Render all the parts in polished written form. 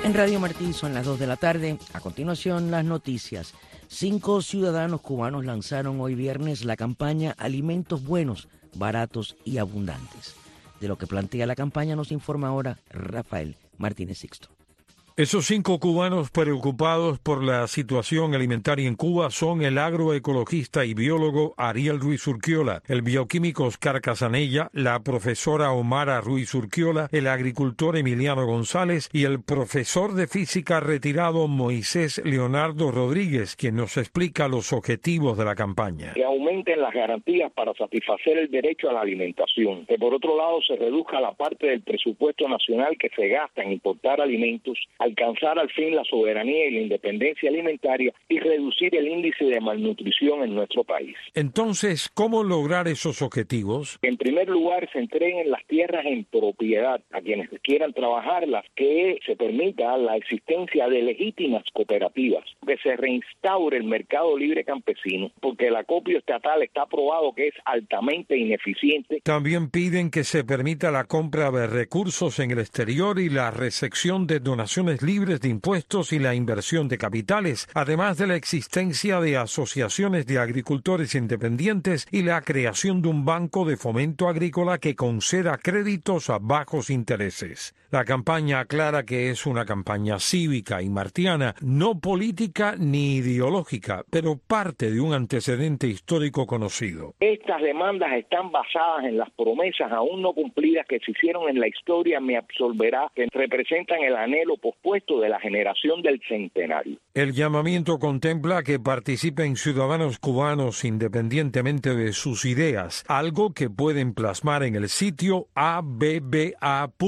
En Radio Martí son las 2 de la tarde. A continuación, las noticias. 5 ciudadanos cubanos lanzaron hoy viernes la campaña Alimentos Buenos, Baratos y Abundantes. De lo que plantea la campaña nos informa ahora Rafael Martínez Sixto. Esos 5 cubanos preocupados por la situación alimentaria en Cuba son el agroecologista y biólogo Ariel Ruiz Urquiola, el bioquímico Oscar Casanella, la profesora Omara Ruiz Urquiola, el agricultor Emiliano González y el profesor de física retirado Moisés Leonardo Rodríguez, quien nos explica los objetivos de la campaña. Que aumenten las garantías para satisfacer el derecho a la alimentación, que por otro lado se reduzca la parte del presupuesto nacional que se gasta en importar alimentos, alcanzar al fin la soberanía y la independencia alimentaria y reducir el índice de malnutrición en nuestro país. Entonces, ¿cómo lograr esos objetivos? En primer lugar, se entreguen las tierras en propiedad a quienes quieran trabajarlas, que se permita la existencia de legítimas cooperativas, que se reinstaure el mercado libre campesino, porque el acopio estatal está probado que es altamente ineficiente. También piden que se permita la compra de recursos en el exterior y la recepción de donaciones libres de impuestos y la inversión de capitales, además de la existencia de asociaciones de agricultores independientes y la creación de un banco de fomento agrícola que conceda créditos a bajos intereses. La campaña aclara que es una campaña cívica y martiana, no política ni ideológica, pero parte de un antecedente histórico conocido. Estas demandas están basadas en las promesas aún no cumplidas que se hicieron en la historia Me Absolverá, que representan el anhelo pospuesto de la generación del centenario. El llamamiento contempla que participen ciudadanos cubanos independientemente de sus ideas, algo que pueden plasmar en el sitio abba.org.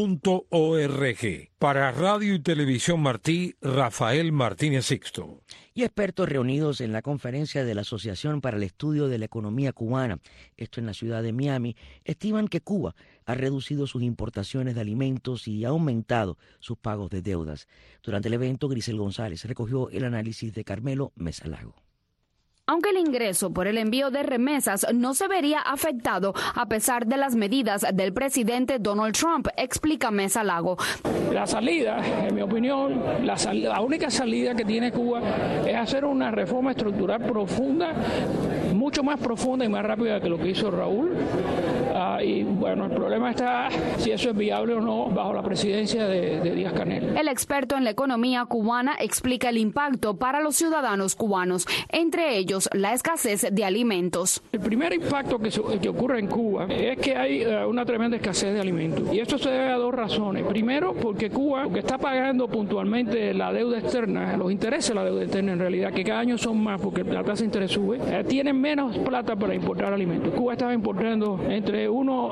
Para Radio y Televisión Martí, Rafael Martínez Sixto. Y expertos reunidos en la conferencia de la Asociación para el Estudio de la Economía Cubana, esto en la ciudad de Miami, estiman que Cuba ha reducido sus importaciones de alimentos y ha aumentado sus pagos de deudas. Durante el evento, Grisel González recogió el análisis de Carmelo Mesa Lago. Aunque el ingreso por el envío de remesas no se vería afectado a pesar de las medidas del presidente Donald Trump, explica Mesa Lago. La salida, en mi opinión, la única salida que tiene Cuba es hacer una reforma estructural profunda, mucho más profunda y más rápida que lo que hizo Raúl. Y bueno, el problema está si eso es viable o no bajo la presidencia de Díaz-Canel. El experto en la economía cubana explica el impacto para los ciudadanos cubanos, entre ellos la escasez de alimentos. El primer impacto que ocurre en Cuba es que hay una tremenda escasez de alimentos. Y esto se debe a 2 razones. Primero, porque Cuba, lo que está pagando puntualmente la deuda externa, los intereses de la deuda externa en realidad, que cada año son más porque la tasa de interés sube, tienen menos plata para importar alimentos. Cuba estaba importando entre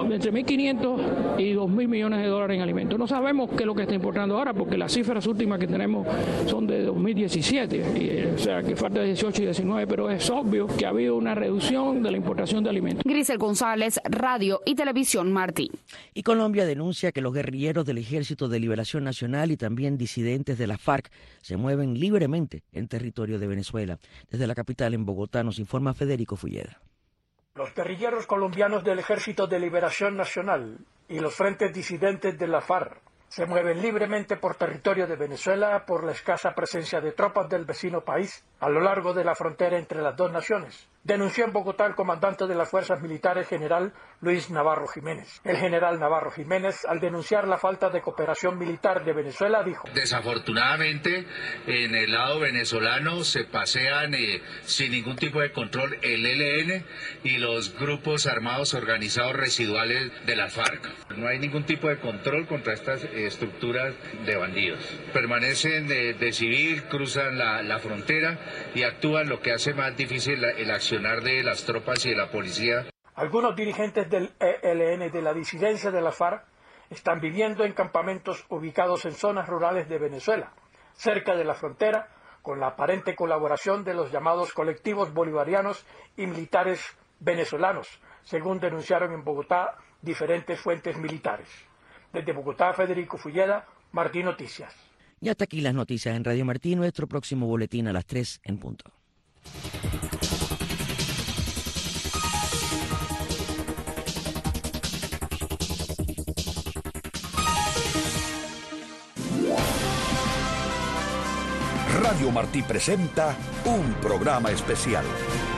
1.500 y 2.000 millones de dólares en alimentos. No sabemos qué es lo que está importando ahora porque las cifras últimas que tenemos son de 2017, o sea que falta 18 y 19, pero es obvio que ha habido una reducción de la importación de alimentos. Grisel González, Radio y Televisión Martí. Y Colombia denuncia que los guerrilleros del Ejército de Liberación Nacional y también disidentes de la FARC se mueven libremente en territorio de Venezuela. Desde la capital, en Bogotá, nos informa Federico Fulleda. Los guerrilleros colombianos del Ejército de Liberación Nacional y los frentes disidentes de la FARC se mueven libremente por territorio de Venezuela por la escasa presencia de tropas del vecino país a lo largo de la frontera entre las 2 naciones. Denunció en Bogotá el comandante de las fuerzas militares, general Luis Navarro Jiménez. El general Navarro Jiménez, al denunciar la falta de cooperación militar de Venezuela, dijo: desafortunadamente, en el lado venezolano se pasean sin ningún tipo de control el ELN y los grupos armados organizados residuales de la FARC. No hay ningún tipo de control contra estas estructuras de bandidos. Permanecen de civil, cruzan la frontera y actúan, lo que hace más difícil el accionar de las tropas y de la policía. Algunos dirigentes del ELN de la disidencia de la FARC están viviendo en campamentos ubicados en zonas rurales de Venezuela, cerca de la frontera, con la aparente colaboración de los llamados colectivos bolivarianos y militares venezolanos, según denunciaron en Bogotá diferentes fuentes militares. Desde Bogotá, Federico Fulleda, Martí Noticias. Y hasta aquí las noticias en Radio Martí. Nuestro próximo boletín a las 3 en punto. Radio Martí presenta un programa especial.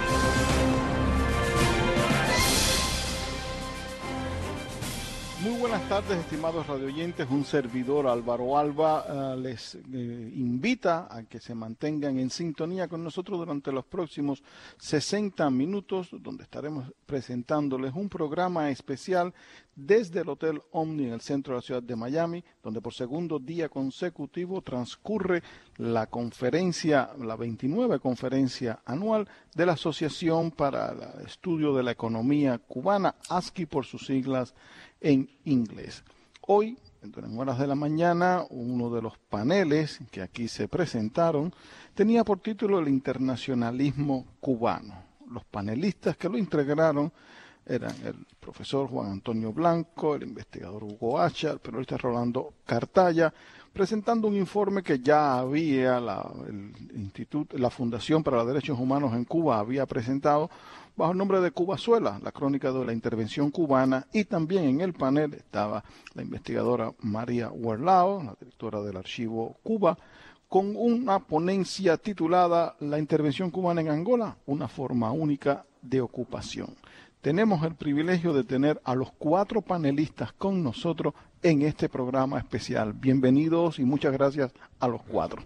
Muy buenas tardes, estimados radioyentes. Un servidor, Álvaro Alba, les invita a que se mantengan en sintonía con nosotros durante los próximos 60 minutos, donde estaremos presentándoles un programa especial desde el Hotel Omni en el centro de la ciudad de Miami, donde por segundo día consecutivo transcurre la conferencia, la 29 conferencia anual de la Asociación para el Estudio de la Economía Cubana, ASCI por sus siglas en inglés. Hoy, en horas de la mañana, uno de los paneles que aquí se presentaron tenía por título el internacionalismo cubano. Los panelistas que lo integraron eran el profesor Juan Antonio Blanco, el investigador Hugo Hacha, el periodista Rolando Cartaya, presentando un informe que ya había la Fundación para los Derechos Humanos en Cuba había presentado bajo el nombre de Cubazuela, la crónica de la intervención cubana, y también en el panel estaba la investigadora María Huerlao, la directora del Archivo Cuba, con una ponencia titulada La intervención cubana en Angola, una forma única de ocupación. Tenemos el privilegio de tener a los 4 panelistas con nosotros en este programa especial. Bienvenidos y muchas gracias a los 4.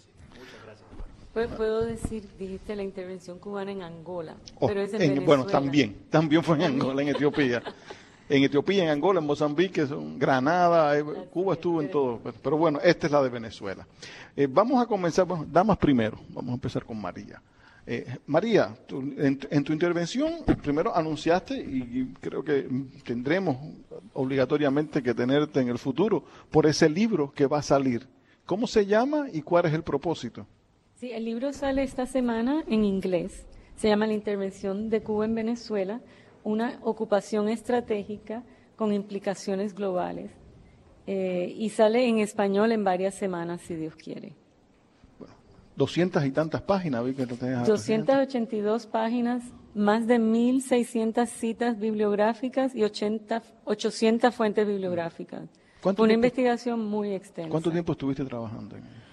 Puedo decir, dijiste la intervención cubana en Angola, pero es en Venezuela. Bueno, también fue en Angola, en Etiopía. En Etiopía, en Angola, en Mozambique, Granada, Cuba estuvo en todo. Pero bueno, esta es la de Venezuela. Vamos a comenzar, damas primero, vamos a empezar con María. María, en tu intervención, primero anunciaste, y creo que tendremos obligatoriamente que tenerte en el futuro, por ese libro que va a salir. ¿Cómo se llama y cuál es el propósito? Sí, el libro sale esta semana en inglés. Se llama La intervención de Cuba en Venezuela, una ocupación estratégica con implicaciones globales. Y sale en español en varias semanas, si Dios quiere. 200 y tantas páginas. Vi que lo tenías 282 páginas, más de 1.600 citas bibliográficas y 800 fuentes bibliográficas. Una investigación muy extensa. ¿Cuánto tiempo estuviste trabajando en ello?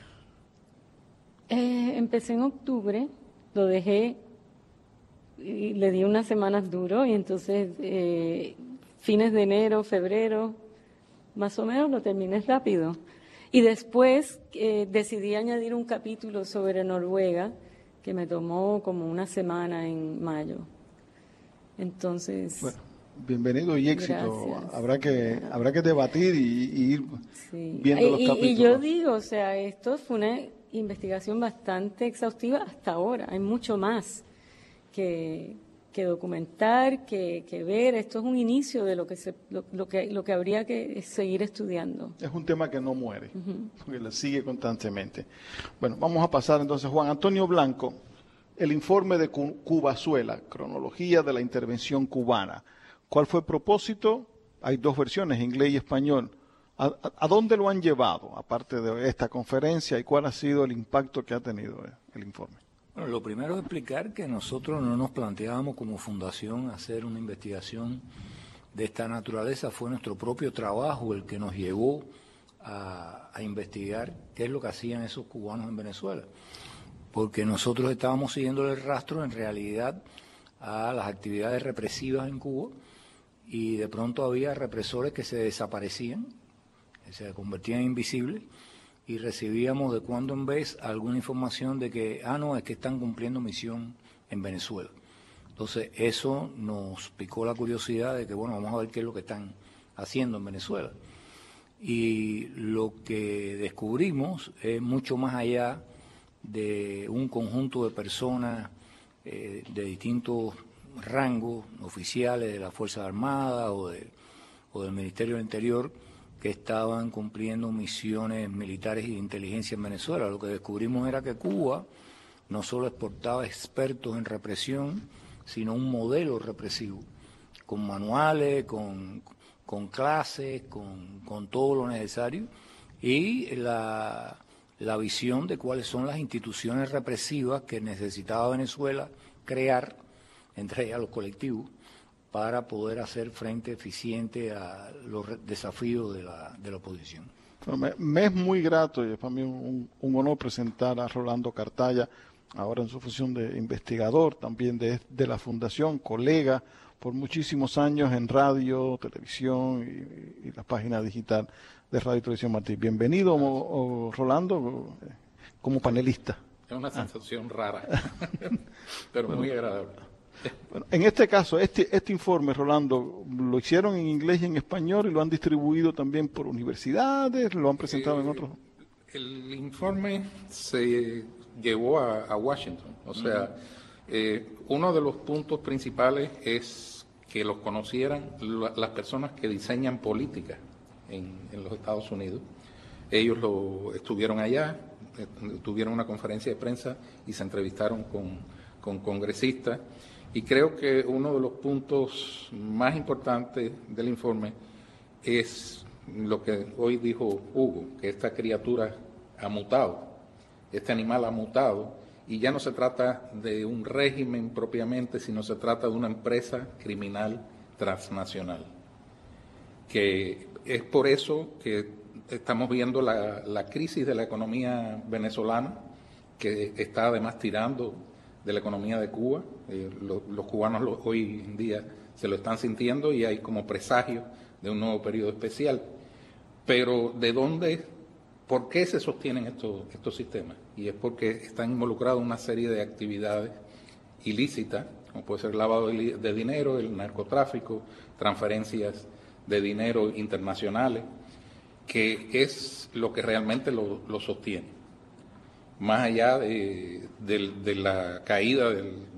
Empecé en octubre, lo dejé y le di unas semanas duro y entonces fines de enero, febrero, más o menos lo terminé rápido. Y después decidí añadir un capítulo sobre Noruega que me tomó como una semana en mayo. Entonces... Bueno, bienvenido y éxito. Gracias. Habrá que debatir y ir viendo los capítulos. Y yo digo, o sea, esto fue una investigación bastante exhaustiva hasta ahora. Hay mucho más que documentar, que ver. Esto es un inicio de lo que habría que seguir estudiando. Es un tema que no muere, porque le sigue constantemente. Bueno, vamos a pasar entonces, Juan Antonio Blanco, el informe de Cubazuela, cronología de la intervención cubana. ¿Cuál fue el propósito? Hay 2 versiones, inglés y español. ¿A dónde lo han llevado, aparte de esta conferencia, y cuál ha sido el impacto que ha tenido el informe? Bueno, lo primero es explicar que nosotros no nos planteábamos como fundación hacer una investigación de esta naturaleza. Fue nuestro propio trabajo el que nos llevó a investigar qué es lo que hacían esos cubanos en Venezuela. Porque nosotros estábamos siguiendo el rastro en realidad a las actividades represivas en Cuba y de pronto había represores que se desaparecían, que se convertían en invisibles, y recibíamos de cuando en vez alguna información de que, no, es que están cumpliendo misión en Venezuela. Entonces eso nos picó la curiosidad de que, bueno, vamos a ver qué es lo que están haciendo en Venezuela. Y lo que descubrimos es mucho más allá de un conjunto de personas de distintos rangos oficiales de las Fuerzas Armadas o del Ministerio del Interior, que estaban cumpliendo misiones militares y de inteligencia en Venezuela. Lo que descubrimos era que Cuba no solo exportaba expertos en represión, sino un modelo represivo, con manuales, con clases, con todo lo necesario, y la visión de cuáles son las instituciones represivas que necesitaba Venezuela crear, entre ellas los colectivos, para poder hacer frente eficiente a los desafíos de la oposición. Bueno, me es muy grato y es para mí un honor presentar a Rolando Cartaya, ahora en su función de investigador, también de la Fundación, colega por muchísimos años en radio, televisión y la página digital de Radio y Televisión Martí. Bienvenido, Rolando, como panelista. Es una sensación rara, pero muy agradable. Bueno, en este caso, este informe, Rolando, lo hicieron en inglés y en español y lo han distribuido también por universidades, lo han presentado en otros. El informe se llevó a Washington, o sea, uno de los puntos principales es que los conocieran las personas que diseñan política en los Estados Unidos. Ellos estuvieron allá, tuvieron una conferencia de prensa y se entrevistaron con congresistas. Y creo que uno de los puntos más importantes del informe es lo que hoy dijo Hugo, que esta criatura ha mutado, este animal ha mutado, y ya no se trata de un régimen propiamente, sino se trata de una empresa criminal transnacional. Que es por eso que estamos viendo la crisis de la economía venezolana, que está además tirando de la economía de Cuba. Los cubanos hoy en día se lo están sintiendo y hay como presagio de un nuevo periodo especial. Pero ¿por qué se sostienen estos sistemas? Y es porque están involucrados en una serie de actividades ilícitas, como puede ser el lavado de dinero, el narcotráfico, transferencias de dinero internacionales, que es lo que realmente lo sostiene. Más allá de la caída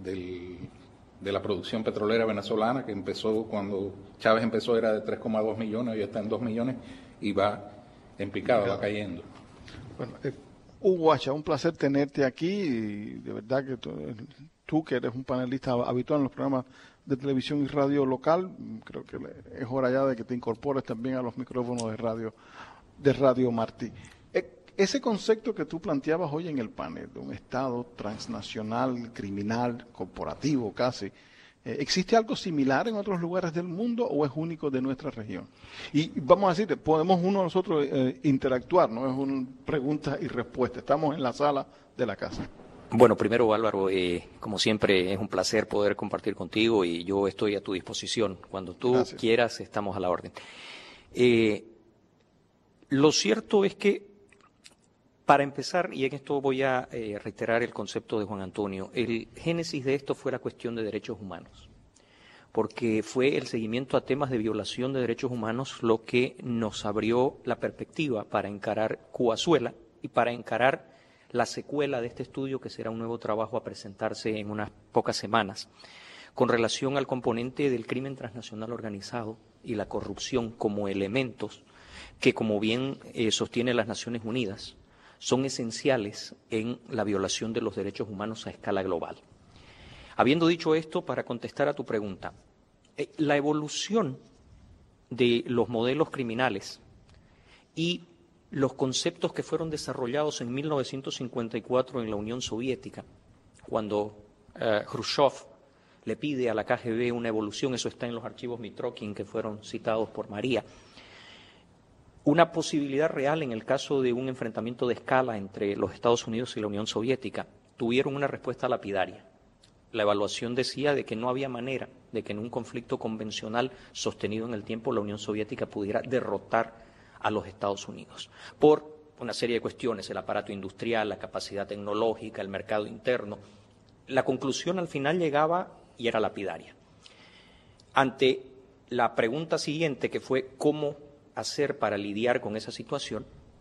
de la producción petrolera venezolana, que empezó cuando Chávez empezó, era de 3,2 millones, hoy está en 2 millones y va en picada, va cayendo. Bueno, Hugo Hacha, un placer tenerte aquí y de verdad que tú que eres un panelista habitual en los programas de televisión y radio local, creo que es hora ya de que te incorpores también a los micrófonos de Radio Martí. Ese concepto que tú planteabas hoy en el panel, de un Estado transnacional, criminal, corporativo casi, ¿existe algo similar en otros lugares del mundo o es único de nuestra región? Y vamos a decir, podemos nosotros interactuar, no es una pregunta y respuesta, estamos en la sala de la casa. Bueno, primero Álvaro, como siempre es un placer poder compartir contigo y yo estoy a tu disposición. Cuando tú quieras estamos a la orden. Lo cierto es que para empezar, y en esto voy a reiterar el concepto de Juan Antonio, el génesis de esto fue la cuestión de derechos humanos, porque fue el seguimiento a temas de violación de derechos humanos lo que nos abrió la perspectiva para encarar Cubazuela y para encarar la secuela de este estudio, que será un nuevo trabajo a presentarse en unas pocas semanas, con relación al componente del crimen transnacional organizado y la corrupción como elementos que, como bien sostiene las Naciones Unidas, son esenciales en la violación de los derechos humanos a escala global. Habiendo dicho esto, para contestar a tu pregunta, la evolución de los modelos criminales y los conceptos que fueron desarrollados en 1954 en la Unión Soviética, cuando Khrushchev le pide a la KGB una evolución, eso está en los archivos Mitrokin que fueron citados por María, una posibilidad real en el caso de un enfrentamiento de escala entre los Estados Unidos y la Unión Soviética, tuvieron una respuesta lapidaria. La evaluación decía de que no había manera de que en un conflicto convencional sostenido en el tiempo la Unión Soviética pudiera derrotar a los Estados Unidos, por una serie de cuestiones, el aparato industrial, la capacidad tecnológica, el mercado interno. La conclusión al final llegaba y era lapidaria. Ante la pregunta siguiente, que fue cómo hacer para lidiar con esa situación,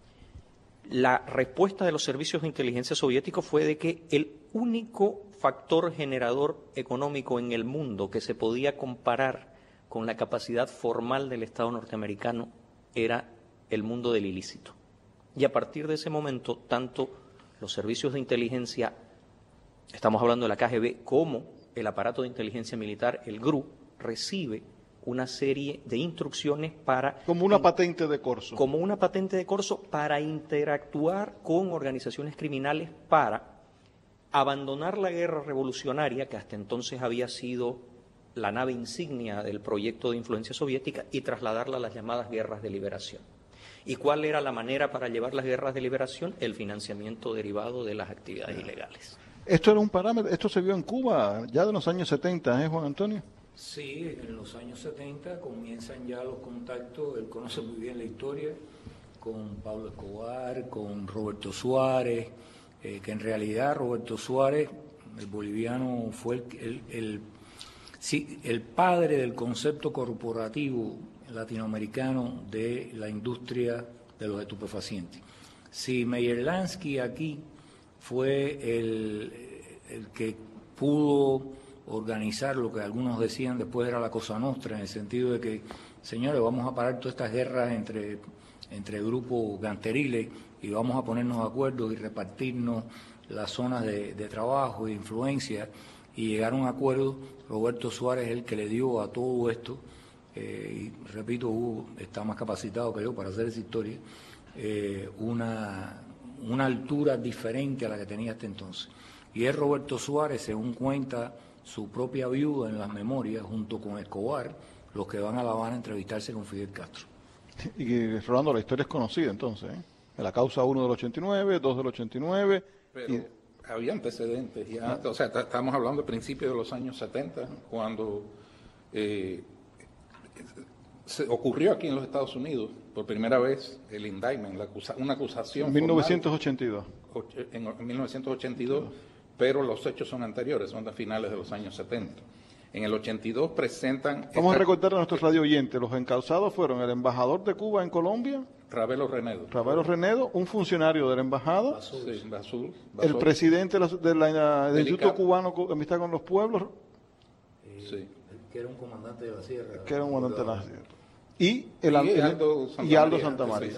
la respuesta de los servicios de inteligencia soviéticos fue de que el único factor generador económico en el mundo que se podía comparar con la capacidad formal del Estado norteamericano era el mundo del ilícito. Y a partir de ese momento, tanto los servicios de inteligencia, estamos hablando de la KGB, como el aparato de inteligencia militar, el GRU, recibe una serie de instrucciones para... Como una patente de corso. Como una patente de corso para interactuar con organizaciones criminales para abandonar la guerra revolucionaria, que hasta entonces había sido la nave insignia del proyecto de influencia soviética, y trasladarla a las llamadas guerras de liberación. ¿Y cuál era la manera para llevar las guerras de liberación? El financiamiento derivado de las actividades ilegales. Esto era un parámetro, esto se vio en Cuba ya de los años 70, Juan Antonio? Sí, en los años 70 comienzan ya los contactos, él conoce muy bien la historia, con Pablo Escobar, con Roberto Suárez, que en realidad Roberto Suárez, el boliviano, fue el padre del concepto corporativo latinoamericano de la industria de los estupefacientes. Si Meyer Lansky aquí fue el que pudo organizar lo que algunos decían después era la Cosa Nostra, en el sentido de que, señores, vamos a parar todas estas guerras entre grupos ganteriles y vamos a ponernos de acuerdo y repartirnos las zonas de trabajo e influencia y llegar a un acuerdo. Roberto Suárez es el que le dio a todo esto, y repito, Hugo está más capacitado que yo para hacer esa historia, una altura diferente a la que tenía hasta entonces. Y es Roberto Suárez, según cuenta su propia viuda en las memorias, junto con Escobar, los que van a La Habana a entrevistarse con Fidel Castro. Y Rolando, la historia es conocida entonces, ¿eh? La causa 1 del 89, 2 del 89. Pero había antecedentes ya, o sea, estamos hablando de principios de los años 70, cuando ocurrió aquí en los Estados Unidos por primera vez el indictment, una acusación. En 1982. En 1982, pero los hechos son anteriores, son de finales de los años 70. En el 82 presentan... Vamos a recordar a nuestros radio oyentes, los encausados fueron el embajador de Cuba en Colombia, Ravelo Renedo. Ravelo Renedo, un funcionario de la embajada, Basur, el presidente del Instituto Cubano de Amistad con los Pueblos, que era un comandante de la Sierra. Que era un comandante de la Sierra. Y Aldo Santamaría.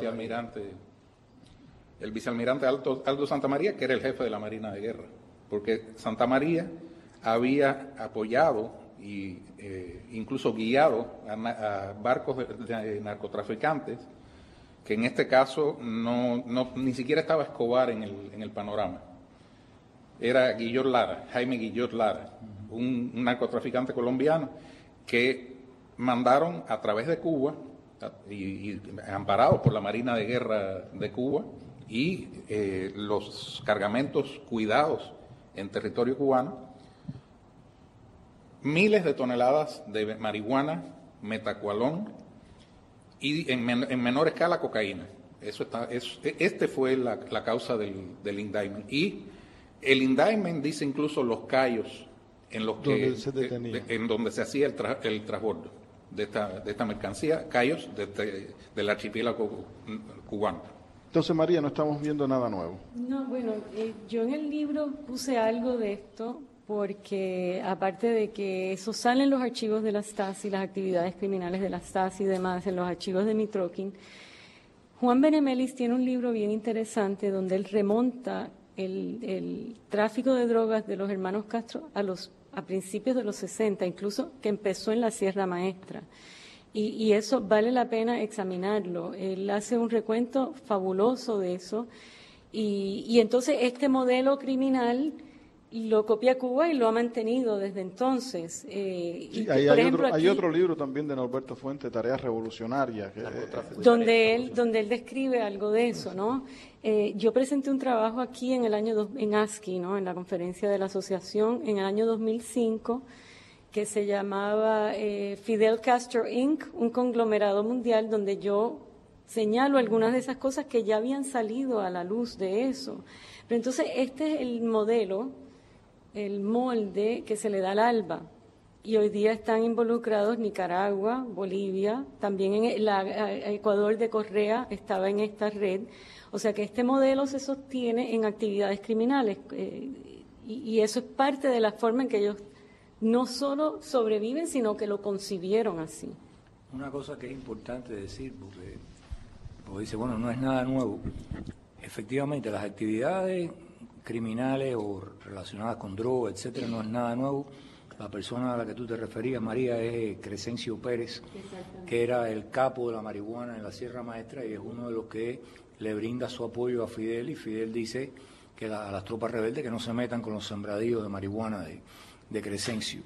El vicealmirante Aldo Santamaría, que era el jefe de la Marina de Guerra, porque Santamaría había apoyado y incluso guiado a barcos de narcotraficantes, que en este caso ni siquiera estaba Escobar en el panorama. Era Jaime Guillot Lara, un narcotraficante colombiano que mandaron a través de Cuba, y amparados por la Marina de Guerra de Cuba, y los cargamentos cuidados en territorio cubano, miles de toneladas de marihuana, metacualón y en menor escala cocaína. Este fue la causa del indictment. Y el indictment dice incluso los cayos en los que en donde se hacía el transbordo de esta mercancía, cayos del archipiélago cubano. Entonces, María, no estamos viendo nada nuevo. No, bueno, yo en el libro puse algo de esto porque, aparte de que eso sale en los archivos de la Stasi, las actividades criminales de la Stasi y demás, en los archivos de Mitrokin, Juan Benemelis tiene un libro bien interesante donde él remonta el tráfico de drogas de los hermanos Castro a principios de los 60, incluso que empezó en la Sierra Maestra. Y eso vale la pena examinarlo. Él hace un recuento fabuloso de eso. Y entonces este modelo criminal lo copia Cuba y lo ha mantenido desde entonces. Hay otro libro también de Norberto Fuentes, Tareas Revolucionarias, donde él describe algo de eso, ¿no? Yo presenté un trabajo aquí en ASCI, ¿no? En la conferencia de la asociación en el año 2005, que se llamaba Fidel Castro Inc., un conglomerado mundial, donde yo señalo algunas de esas cosas que ya habían salido a la luz de eso. Pero entonces este es el modelo, el molde que se le da al ALBA. Y hoy día están involucrados Nicaragua, Bolivia, también Ecuador de Correa estaba en esta red. O sea que este modelo se sostiene en actividades criminales y eso es parte de la forma en que ellos no solo sobreviven, sino que lo concibieron así. Una cosa que es importante decir, porque dice, bueno, no es nada nuevo. Efectivamente, las actividades criminales o relacionadas con droga, etcétera, no es nada nuevo. La persona a la que tú te referías, María, es Crescencio Pérez, que era el capo de la marihuana en la Sierra Maestra y es uno de los que le brinda su apoyo a Fidel, y Fidel dice que a las tropas rebeldes que no se metan con los sembradíos de marihuana de Crescencio.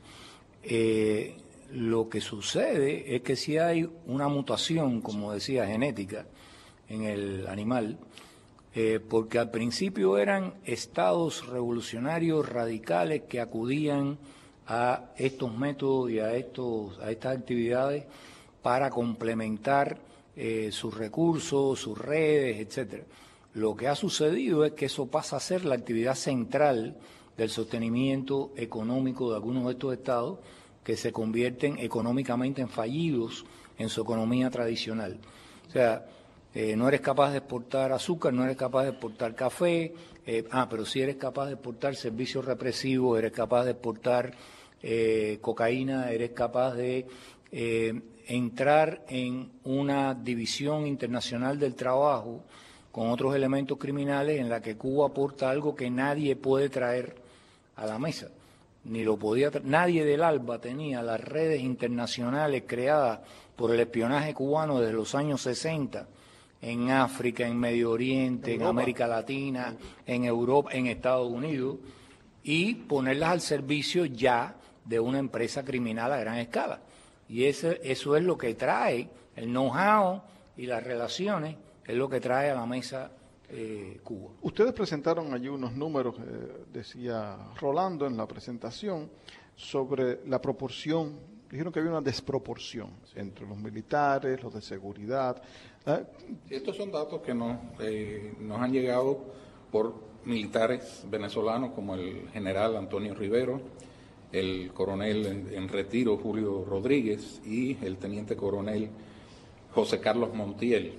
Lo que sucede es que si hay una mutación, como decía, genética, en el animal, porque al principio eran estados revolucionarios radicales que acudían a estos métodos y a estas actividades para complementar sus recursos, sus redes, etcétera. Lo que ha sucedido es que eso pasa a ser la actividad central del sostenimiento económico de algunos de estos estados, que se convierten económicamente en fallidos en su economía tradicional. O sea, no eres capaz de exportar azúcar, no eres capaz de exportar café, pero sí eres capaz de exportar servicios represivos, eres capaz de exportar cocaína, eres capaz de entrar en una división internacional del trabajo con otros elementos criminales en la que Cuba aporta algo que nadie puede traer a la mesa. Ni lo podía nadie del ALBA tenía las redes internacionales creadas por el espionaje cubano desde los años 60 en África, en Medio Oriente, en América Latina, en Europa, en Estados Unidos, y ponerlas al servicio ya de una empresa criminal a gran escala. Y eso es lo que trae el know-how y las relaciones, es lo que trae a la mesa Cuba. Ustedes presentaron allí unos números, decía Rolando en la presentación, sobre la proporción. Dijeron que había una desproporción entre los militares, los de seguridad. Estos son datos que nos han llegado por militares venezolanos como el general Antonio Rivero, el coronel en retiro Julio Rodríguez y el teniente coronel José Carlos Montiel.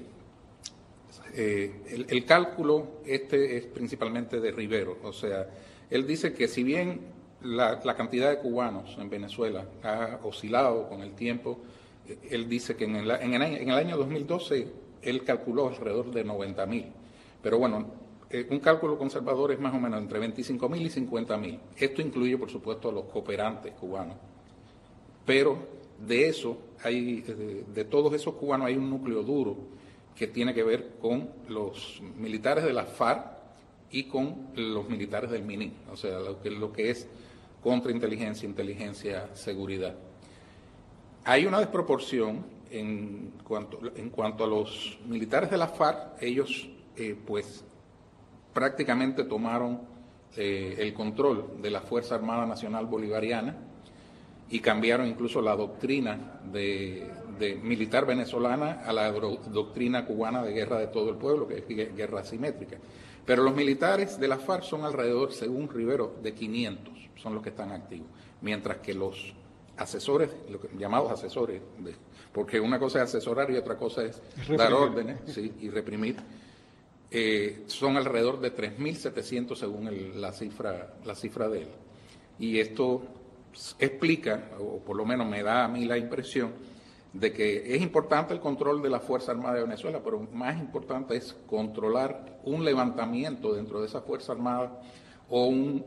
El cálculo es principalmente de Rivero, o sea, él dice que si bien la cantidad de cubanos en Venezuela ha oscilado con el tiempo, él dice que en el año 2012 él calculó alrededor de 90.000, pero bueno, un cálculo conservador es más o menos entre 25.000 y 50.000. Esto incluye, por supuesto, a los cooperantes cubanos, pero de eso de todos esos cubanos hay un núcleo duro que tiene que ver con los militares de la FARC y con los militares del MININ, o sea, lo que es contrainteligencia, inteligencia, seguridad. Hay una desproporción en cuanto a los militares de la FARC. Ellos, pues, prácticamente tomaron el control de la Fuerza Armada Nacional Bolivariana y cambiaron incluso la doctrina de militar venezolana a la doctrina cubana de guerra de todo el pueblo, que es guerra asimétrica. Pero los militares de la FARC son alrededor, según Rivero, de 500, son los que están activos, mientras que los asesores, llamados asesores, porque una cosa es asesorar y otra cosa es dar órdenes, sí, y reprimir, son alrededor de 3.700 según la cifra de él. Y esto explica, o por lo menos me da a mí la impresión, de que es importante el control de la Fuerza Armada de Venezuela, pero más importante es controlar un levantamiento dentro de esa Fuerza Armada o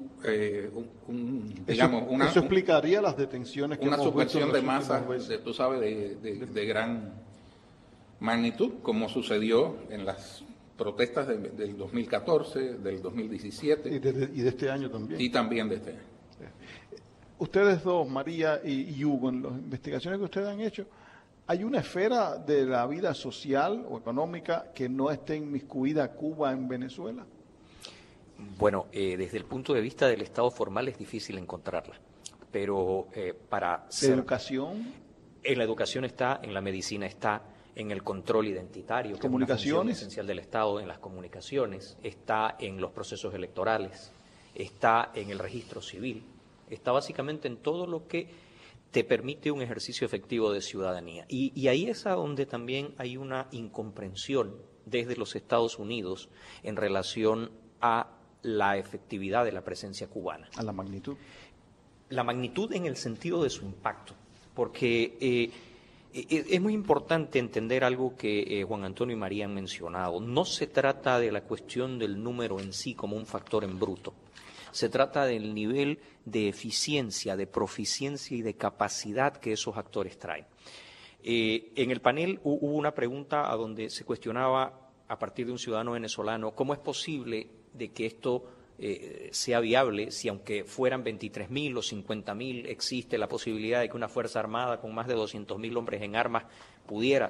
eso explicaría las detenciones que una hemos visto subversión de masas, tú sabes, de gran magnitud, como sucedió en las protestas del 2014, del 2017. Y de este año también. Y también de este año. Ustedes dos, María y Hugo, en las investigaciones que ustedes han hecho, ¿hay una esfera de la vida social o económica que no esté inmiscuida Cuba en Venezuela? Bueno, desde el punto de vista del Estado formal es difícil encontrarla, pero para ser... ¿Educación? En la educación está, en la medicina está, en el control identitario, que es una función esencial del Estado, en las comunicaciones, está en los procesos electorales, está en el registro civil, está básicamente en todo lo que te permite un ejercicio efectivo de ciudadanía. Y ahí es a donde también hay una incomprensión desde los Estados Unidos en relación a la efectividad de la presencia cubana. ¿A la magnitud? La magnitud en el sentido de su impacto, porque es muy importante entender algo que Juan Antonio y María han mencionado. No se trata de la cuestión del número en sí como un factor en bruto. Se trata del nivel de eficiencia, de proficiencia y de capacidad que esos actores traen. En el panel hubo una pregunta a donde se cuestionaba a partir de un ciudadano venezolano cómo es posible de que esto sea viable si aunque fueran 23.000 o 50.000 existe la posibilidad de que una Fuerza Armada con más de 200.000 hombres en armas pudiera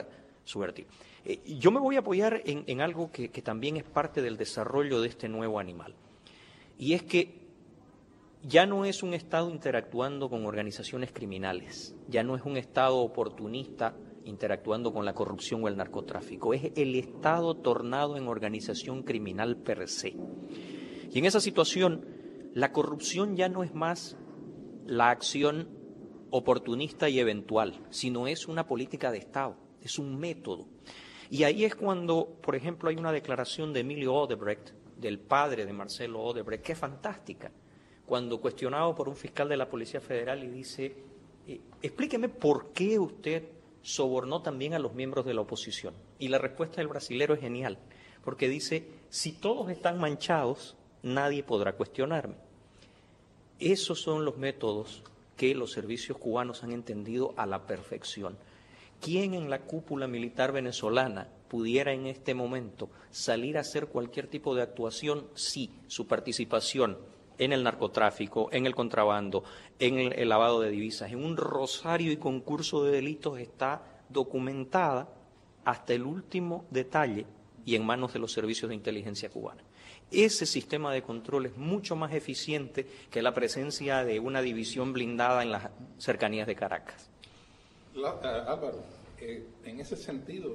subvertir. Yo me voy a apoyar en algo que también es parte del desarrollo de este nuevo animal, y es que ya no es un Estado interactuando con organizaciones criminales, ya no es un Estado oportunista interactuando con la corrupción o el narcotráfico, es el Estado tornado en organización criminal per se. Y en esa situación, la corrupción ya no es más la acción oportunista y eventual, sino es una política de Estado, es un método. Y ahí es cuando, por ejemplo, hay una declaración de Emilio Odebrecht, del padre de Marcelo Odebrecht, que es fantástica, cuando cuestionado por un fiscal de la Policía Federal y dice, explíqueme por qué usted sobornó también a los miembros de la oposición. Y la respuesta del brasilero es genial, porque dice, si todos están manchados, nadie podrá cuestionarme. Esos son los métodos que los servicios cubanos han entendido a la perfección. ¿Quién en la cúpula militar venezolana pudiera en este momento salir a hacer cualquier tipo de actuación si su participación en el narcotráfico, en el contrabando, en el lavado de divisas, en un rosario y concurso de delitos está documentada hasta el último detalle y en manos de los servicios de inteligencia cubana? Ese sistema de control es mucho más eficiente que la presencia de una división blindada en las cercanías de Caracas. Álvaro, en ese sentido,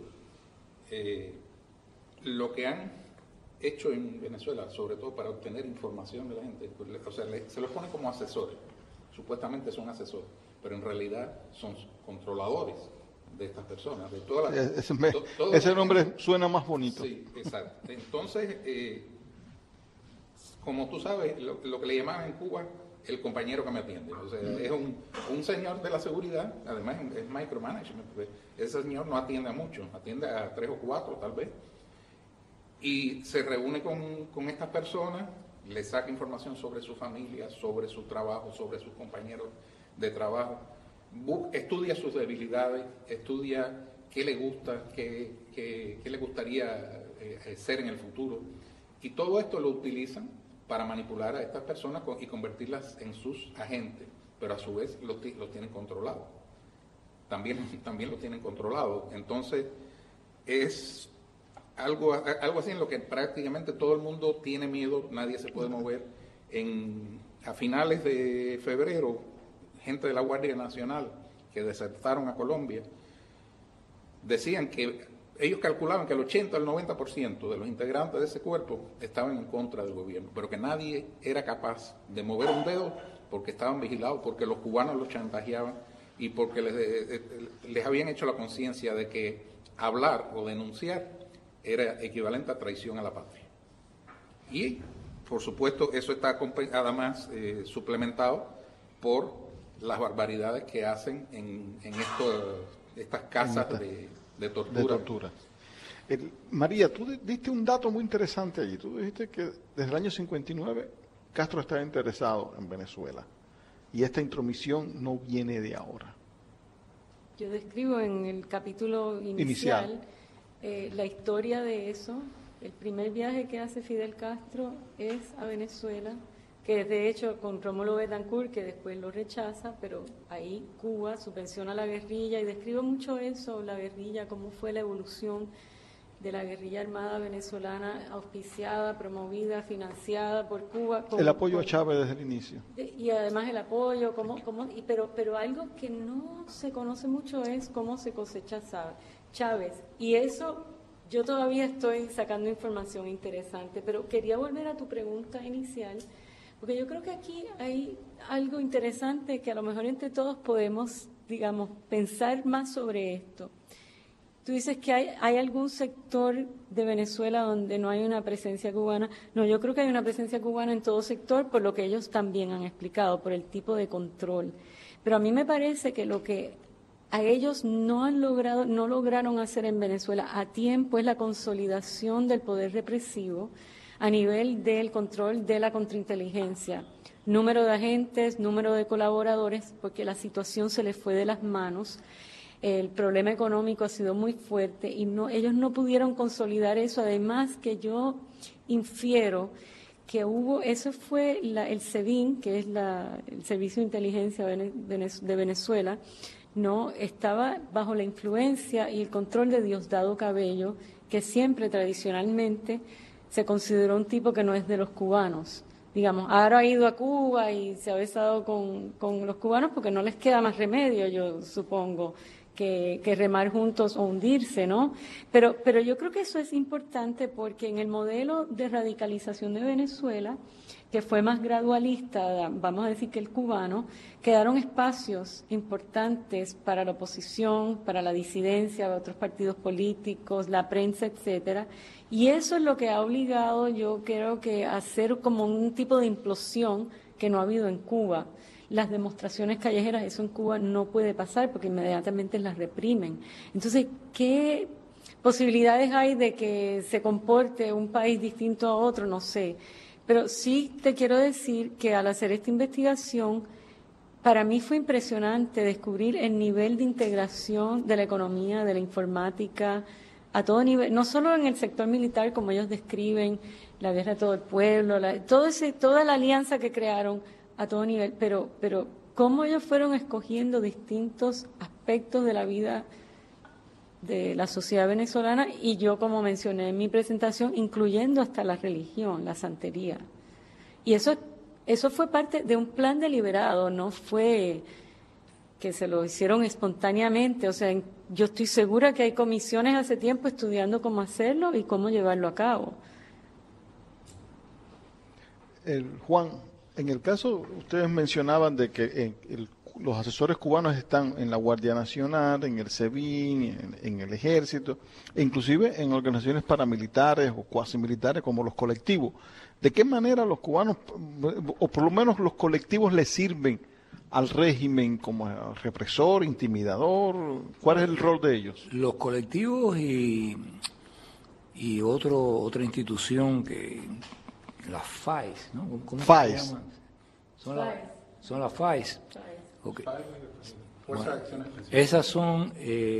lo que han hecho en Venezuela, sobre todo para obtener información de la gente, pues, o sea, se los pone como asesores, supuestamente son asesores, pero en realidad son controladores de estas personas, de todas las... Ese nombre suena más bonito. Sí, exacto. Entonces, como tú sabes, lo que le llamaban en Cuba el compañero que me atiende, o sea, es un señor de la seguridad, además es micromanagement, porque ese señor no atiende a muchos, atiende a 3 o 4 tal vez, y se reúne con estas personas, le saca información sobre su familia, sobre su trabajo, sobre sus compañeros de trabajo, estudia sus debilidades, estudia qué le gusta, qué le gustaría ser en el futuro, y todo esto lo utilizan para manipular a estas personas y convertirlas en sus agentes, pero a su vez los tienen controlados. También los tienen controlados. Entonces, es algo así en lo que prácticamente todo el mundo tiene miedo, nadie se puede mover. A finales de febrero, gente de la Guardia Nacional que desertaron a Colombia, decían que ellos calculaban que el 80 al 90% de los integrantes de ese cuerpo estaban en contra del gobierno, pero que nadie era capaz de mover un dedo porque estaban vigilados, porque los cubanos los chantajeaban y porque les habían hecho la conciencia de que hablar o denunciar era equivalente a traición a la patria. Y, por supuesto, eso está además suplementado por las barbaridades que hacen en estas casas de tortura. María, tú diste un dato muy interesante allí. Tú dijiste que desde el año 59 Castro estaba interesado en Venezuela y esta intromisión no viene de ahora. Yo describo en el capítulo inicial. La historia de eso. El primer viaje que hace Fidel Castro es a Venezuela, que de hecho con Rómulo Betancourt, que después lo rechaza, pero ahí Cuba subvenciona la guerrilla, y describo mucho eso, la guerrilla, cómo fue la evolución de la guerrilla armada venezolana, auspiciada, promovida, financiada por Cuba. El apoyo a Chávez desde el inicio. Y además el apoyo, pero algo que no se conoce mucho es cómo se cosecha Chávez. Y eso, yo todavía estoy sacando información interesante, pero quería volver a tu pregunta inicial, porque yo creo que aquí hay algo interesante que a lo mejor entre todos podemos, digamos, pensar más sobre esto. Tú dices que hay algún sector de Venezuela donde no hay una presencia cubana. No, yo creo que hay una presencia cubana en todo sector, por lo que ellos también han explicado, por el tipo de control. Pero a mí me parece que lo que a ellos no lograron hacer en Venezuela a tiempo es la consolidación del poder represivo a nivel del control de la contrainteligencia. Número de agentes, número de colaboradores, porque la situación se les fue de las manos. El problema económico ha sido muy fuerte y ellos no pudieron consolidar eso. Además que yo infiero que eso fue el SEBIN, que es el Servicio de Inteligencia de Venezuela. no estaba bajo la influencia y el control de Diosdado Cabello, que siempre tradicionalmente se consideró un tipo que no es de los cubanos. Digamos, ahora ha ido a Cuba y se ha besado con los cubanos porque no les queda más remedio, yo supongo, que remar juntos o hundirse, ¿no? Pero yo creo que eso es importante porque en el modelo de radicalización de Venezuela, que fue más gradualista, vamos a decir, que el cubano, quedaron espacios importantes para la oposición, para la disidencia de otros partidos políticos, la prensa, etcétera, y eso es lo que ha obligado, yo creo que a hacer como un tipo de implosión que no ha habido en Cuba. Las demostraciones callejeras, eso en Cuba no puede pasar porque inmediatamente las reprimen. Entonces, ¿qué posibilidades hay de que se comporte un país distinto a otro? No sé. Pero sí te quiero decir que al hacer esta investigación, para mí fue impresionante descubrir el nivel de integración de la economía, de la informática, a todo nivel, no solo en el sector militar, como ellos describen, la guerra de todo el pueblo, toda la alianza que crearon a todo nivel, pero cómo ellos fueron escogiendo distintos aspectos de la vida de la sociedad venezolana y yo, como mencioné en mi presentación, incluyendo hasta la religión, la santería. Y eso fue parte de un plan deliberado, no fue que se lo hicieron espontáneamente. O sea, yo estoy segura que hay comisiones hace tiempo estudiando cómo hacerlo y cómo llevarlo a cabo. Juan, en el caso, ustedes mencionaban de que los asesores cubanos están en la Guardia Nacional, en el SEBIN, en el Ejército, e inclusive en organizaciones paramilitares o cuasi militares como los colectivos. ¿De qué manera los cubanos, o por lo menos los colectivos, les sirven al régimen como represor, intimidador? ¿Cuál es el rol de ellos? Los colectivos y otra institución que las FAES, ¿no? ¿Cómo FAES. se llaman? Son las FAES. Okay. Bueno, esas son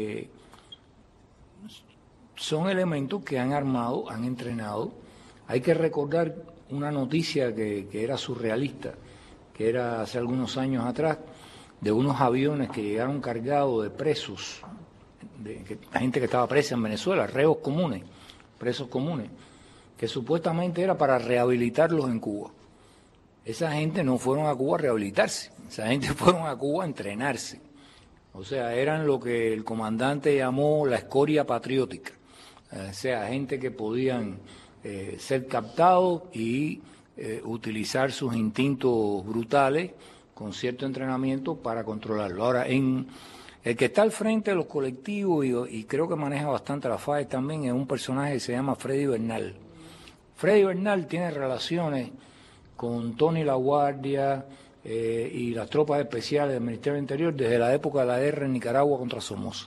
elementos que han armado, han entrenado. Hay que recordar una noticia que era surrealista, que era hace algunos años atrás, de unos aviones que llegaron cargados de presos, de gente que estaba presa en Venezuela, reos comunes, presos comunes, que supuestamente era para rehabilitarlos en Cuba. Esa gente no fueron a Cuba a rehabilitarse, esa gente fueron a Cuba a entrenarse. O sea, eran lo que el comandante llamó la escoria patriótica. O sea, gente que podían ser captados y utilizar sus instintos brutales con cierto entrenamiento para controlarlo. Ahora, el que está al frente de los colectivos y creo que maneja bastante la FAES también es un personaje que se llama Freddy Bernal. Freddy Bernal tiene relaciones con Tony LaGuardia y las tropas especiales del Ministerio del Interior desde la época de la guerra en Nicaragua contra Somoza.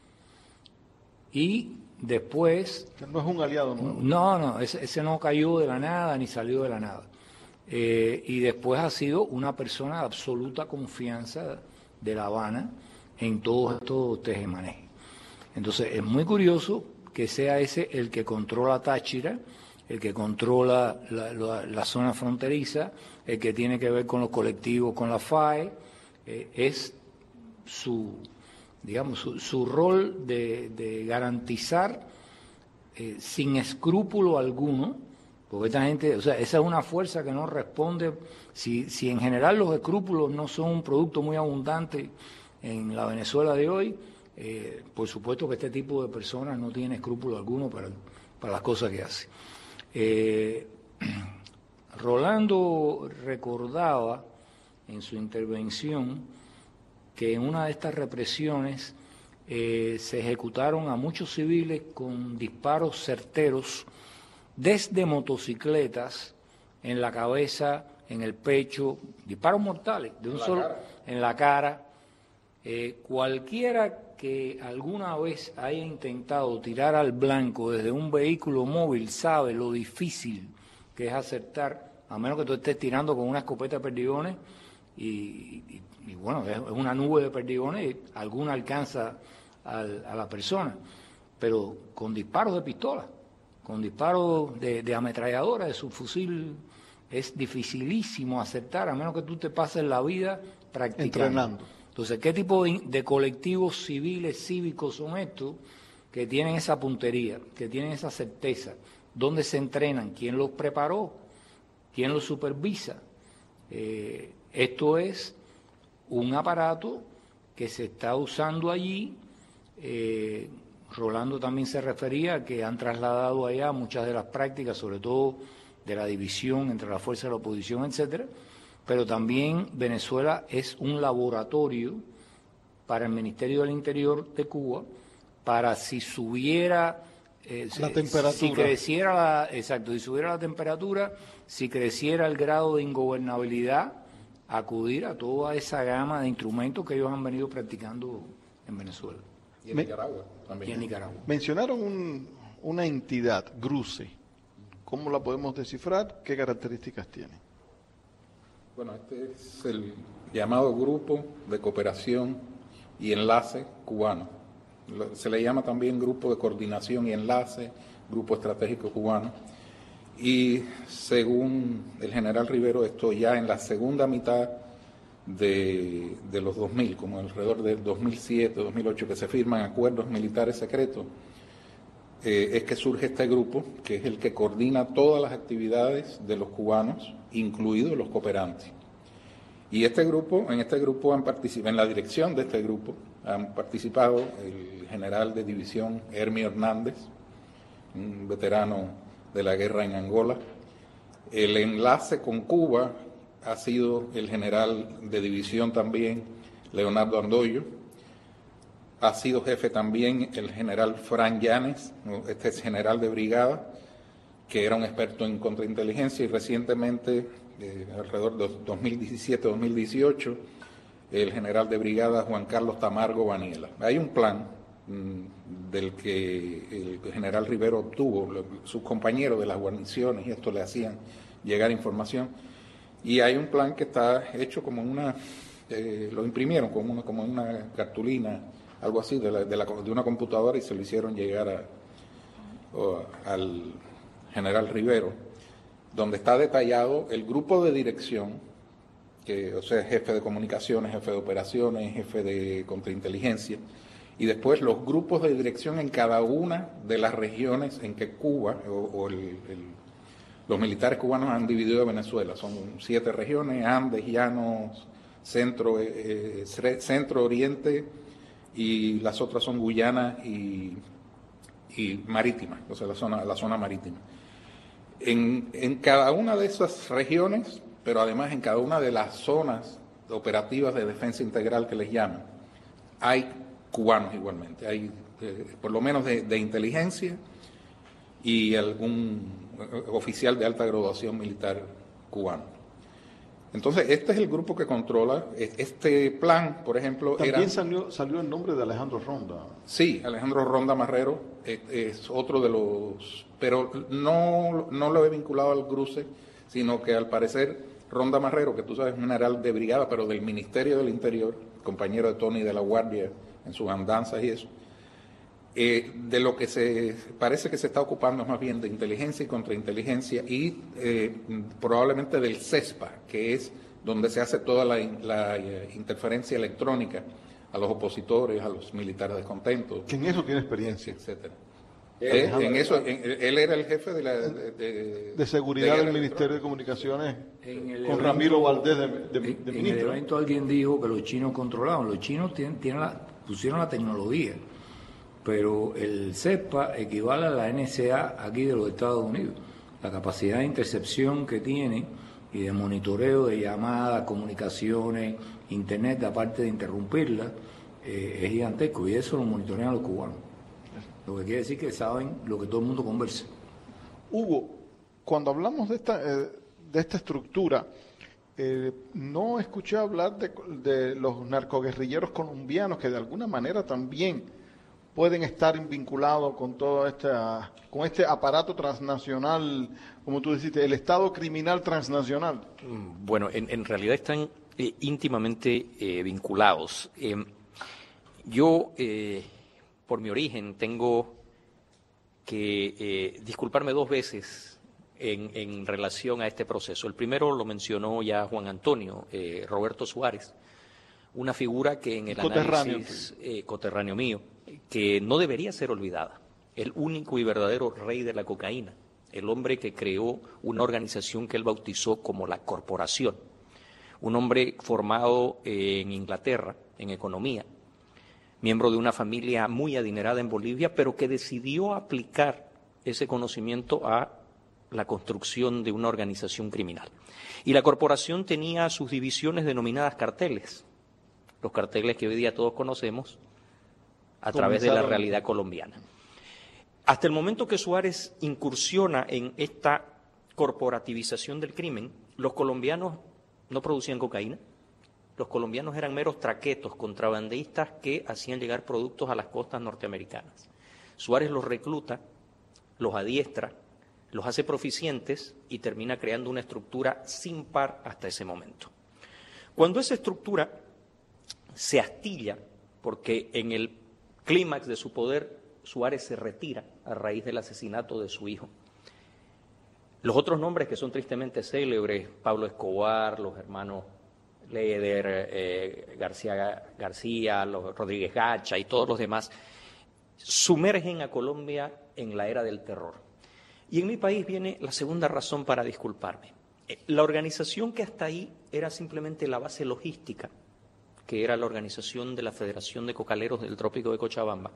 Y después... No es un aliado, ¿no? No, ese no cayó de la nada ni salió de la nada. Y después ha sido una persona de absoluta confianza de La Habana en todos estos tejemanejes. Entonces, es muy curioso que sea ese el que controla Táchira, el que controla la zona fronteriza, el que tiene que ver con los colectivos, con la FAE, es su rol de garantizar sin escrúpulo alguno, porque esta gente, o sea, esa es una fuerza que no responde, si en general los escrúpulos no son un producto muy abundante en la Venezuela de hoy, por supuesto que este tipo de personas no tienen escrúpulo alguno para las cosas que hace. Rolando recordaba en su intervención que en una de estas represiones se ejecutaron a muchos civiles con disparos certeros desde motocicletas en la cabeza, en el pecho, disparos mortales, de un solo, en la cara. Cualquiera que alguna vez haya intentado tirar al blanco desde un vehículo móvil sabe lo difícil que es acertar, a menos que tú estés tirando con una escopeta de perdigones y bueno, es una nube de perdigones y alguna alcanza a la persona, pero con disparos de pistola, con disparos de ametralladora, de subfusil, es dificilísimo acertar, a menos que tú te pases la vida practicando. Entonces, ¿qué tipo de colectivos civiles, cívicos son estos que tienen esa puntería, que tienen esa certeza? ¿Dónde se entrenan? ¿Quién los preparó? ¿Quién los supervisa? Esto es un aparato que se está usando allí. Rolando también se refería a que han trasladado allá muchas de las prácticas, sobre todo de la división entre la fuerza de la oposición, etcétera, pero también Venezuela es un laboratorio para el Ministerio del Interior de Cuba, para si subiera la temperatura, si creciera si subiera la temperatura, si creciera el grado de ingobernabilidad, acudir a toda esa gama de instrumentos que ellos han venido practicando en Venezuela. Y en Nicaragua también. Y en Nicaragua. Mencionaron una entidad, GRUCE. ¿Cómo la podemos descifrar? ¿Qué características tiene? Bueno, este es el llamado Grupo de Cooperación y Enlace Cubano. Se le llama también Grupo de Coordinación y Enlace, Grupo Estratégico Cubano. Y según el general Rivero, esto ya en la segunda mitad de los 2000, como alrededor del 2007, 2008, que se firman acuerdos militares secretos, es que surge este grupo, que es el que coordina todas las actividades de los cubanos, incluidos los cooperantes. Y en este grupo han participado, en la dirección de este grupo, han participado el general de división Hermio Hernández, un veterano de la guerra en Angola. El enlace con Cuba ha sido el general de división también, Leonardo Andoyo. Ha sido jefe también el general Fran Llanes, este es general de brigada, que era un experto en contrainteligencia, y recientemente, alrededor de 2017-2018, el general de brigada Juan Carlos Tamargo Baniela. Hay un plan del que el general Rivero obtuvo, sus compañeros de las guarniciones, y esto le hacían llegar información, y hay un plan que está hecho como lo imprimieron como una cartulina, algo así, de una computadora, y se lo hicieron llegar al general Rivero, donde está detallado el grupo de dirección, o sea, jefe de comunicaciones, jefe de operaciones, jefe de contrainteligencia, y después los grupos de dirección en cada una de las regiones en que Cuba los militares cubanos han dividido a Venezuela. Son 7 regiones: Andes, Llanos, Centro, Oriente, y las otras son Guyana y Marítima, o sea, la zona marítima. En cada una de esas regiones, pero además en cada una de las zonas operativas de defensa integral que les llaman, hay cubanos igualmente. Hay por lo menos de inteligencia y algún oficial de alta graduación militar cubano. Entonces, este es el grupo que controla. Este plan, por ejemplo, también salió el nombre de Alejandro Ronda. Sí, Alejandro Ronda Marrero es otro de los, pero no lo he vinculado al GRUCE, sino que al parecer Ronda Marrero, que tú sabes, es un general de brigada, pero del Ministerio del Interior, compañero de Tony de la Guardia en sus andanzas y eso, de lo que se parece que se está ocupando es más bien de inteligencia y contrainteligencia, y probablemente del CESPA, que es donde se hace toda la interferencia electrónica a los opositores, a los militares descontentos. Que en eso tiene experiencia, etcétera. En eso, él era el jefe de seguridad del Ministerio de Comunicaciones con Ramiro Valdés de ministro. En el evento alguien dijo que los chinos controlaban. Los chinos pusieron la tecnología, pero el CESPA equivale a la NSA aquí de los Estados Unidos. La capacidad de intercepción que tiene y de monitoreo de llamadas, comunicaciones, internet, aparte de interrumpirla, es gigantesco, y eso lo monitorean los cubanos. Lo que quiere decir que saben lo que todo el mundo conversa. Hugo, cuando hablamos de esta estructura, no escuché hablar de los narcoguerrilleros colombianos, que de alguna manera también pueden estar vinculados con todo con este aparato transnacional, como tú dijiste, el Estado criminal transnacional. Bueno, en realidad están íntimamente vinculados. Yo, por mi origen, tengo que disculparme 2 veces en relación a este proceso. El primero lo mencionó ya Juan Antonio, Roberto Suárez, una figura que en el análisis coterráneo mío, que no debería ser olvidada, el único y verdadero rey de la cocaína, el hombre que creó una organización que él bautizó como la Corporación, un hombre formado en Inglaterra, en economía, miembro de una familia muy adinerada en Bolivia, pero que decidió aplicar ese conocimiento a la construcción de una organización criminal. Y la corporación tenía sus divisiones denominadas carteles, los carteles que hoy día todos conocemos a través de la realidad colombiana. Hasta el momento que Suárez incursiona en esta corporativización del crimen, los colombianos no producían cocaína, los colombianos eran meros traquetos, contrabandistas que hacían llegar productos a las costas norteamericanas. Suárez los recluta, los adiestra, los hace proficientes y termina creando una estructura sin par hasta ese momento. Cuando esa estructura se astilla, porque en el clímax de su poder Suárez se retira a raíz del asesinato de su hijo, los otros nombres que son tristemente célebres, Pablo Escobar, los hermanos Leder, García, los Rodríguez Gacha y todos los demás, sumergen a Colombia en la era del terror. Y en mi país viene la segunda razón para disculparme. La organización que hasta ahí era simplemente la base logística, que era la organización de la Federación de Cocaleros del Trópico de Cochabamba,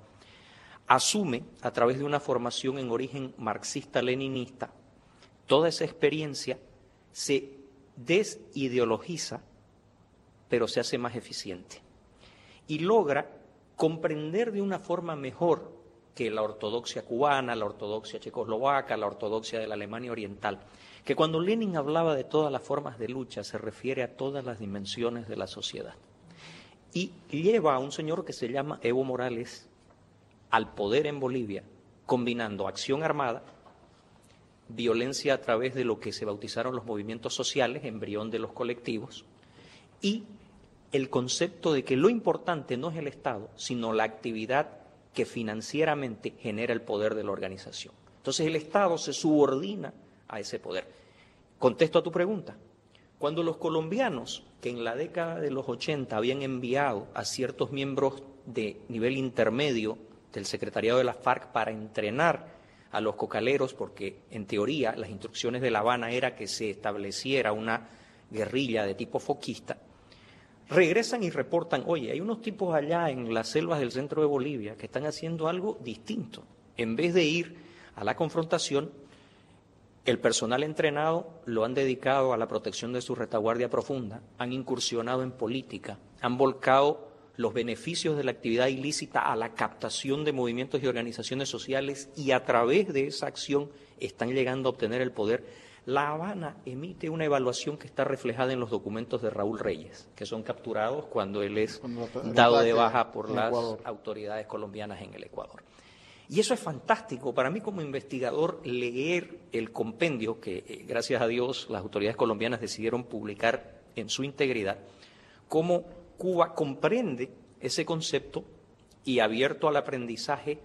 asume, a través de una formación en origen marxista-leninista, toda esa experiencia, se desideologiza, pero se hace más eficiente. Y logra comprender de una forma mejor que la ortodoxia cubana, la ortodoxia checoslovaca, la ortodoxia de la Alemania Oriental, que cuando Lenin hablaba de todas las formas de lucha se refiere a todas las dimensiones de la sociedad. Y lleva a un señor que se llama Evo Morales al poder en Bolivia, combinando acción armada, violencia a través de lo que se bautizaron los movimientos sociales, embrión de los colectivos, y el concepto de que lo importante no es el Estado, sino la actividad que financieramente genera el poder de la organización. Entonces el Estado se subordina a ese poder. Contesto a tu pregunta. Cuando los colombianos, que en la década de los 80 habían enviado a ciertos miembros de nivel intermedio del secretariado de la FARC para entrenar a los cocaleros, porque en teoría las instrucciones de La Habana era que se estableciera una guerrilla de tipo foquista, regresan y reportan, oye, hay unos tipos allá en las selvas del centro de Bolivia que están haciendo algo distinto. En vez de ir a la confrontación, el personal entrenado lo han dedicado a la protección de su retaguardia profunda, han incursionado en política, han volcado los beneficios de la actividad ilícita a la captación de movimientos y organizaciones sociales y a través de esa acción están llegando a obtener el poder. La Habana emite una evaluación que está reflejada en los documentos de Raúl Reyes, que son capturados cuando él es dado de baja por las autoridades colombianas en el Ecuador. Y eso es fantástico. Para mí como investigador, leer el compendio que, gracias a Dios, las autoridades colombianas decidieron publicar en su integridad, cómo Cuba comprende ese concepto y, abierto al aprendizaje,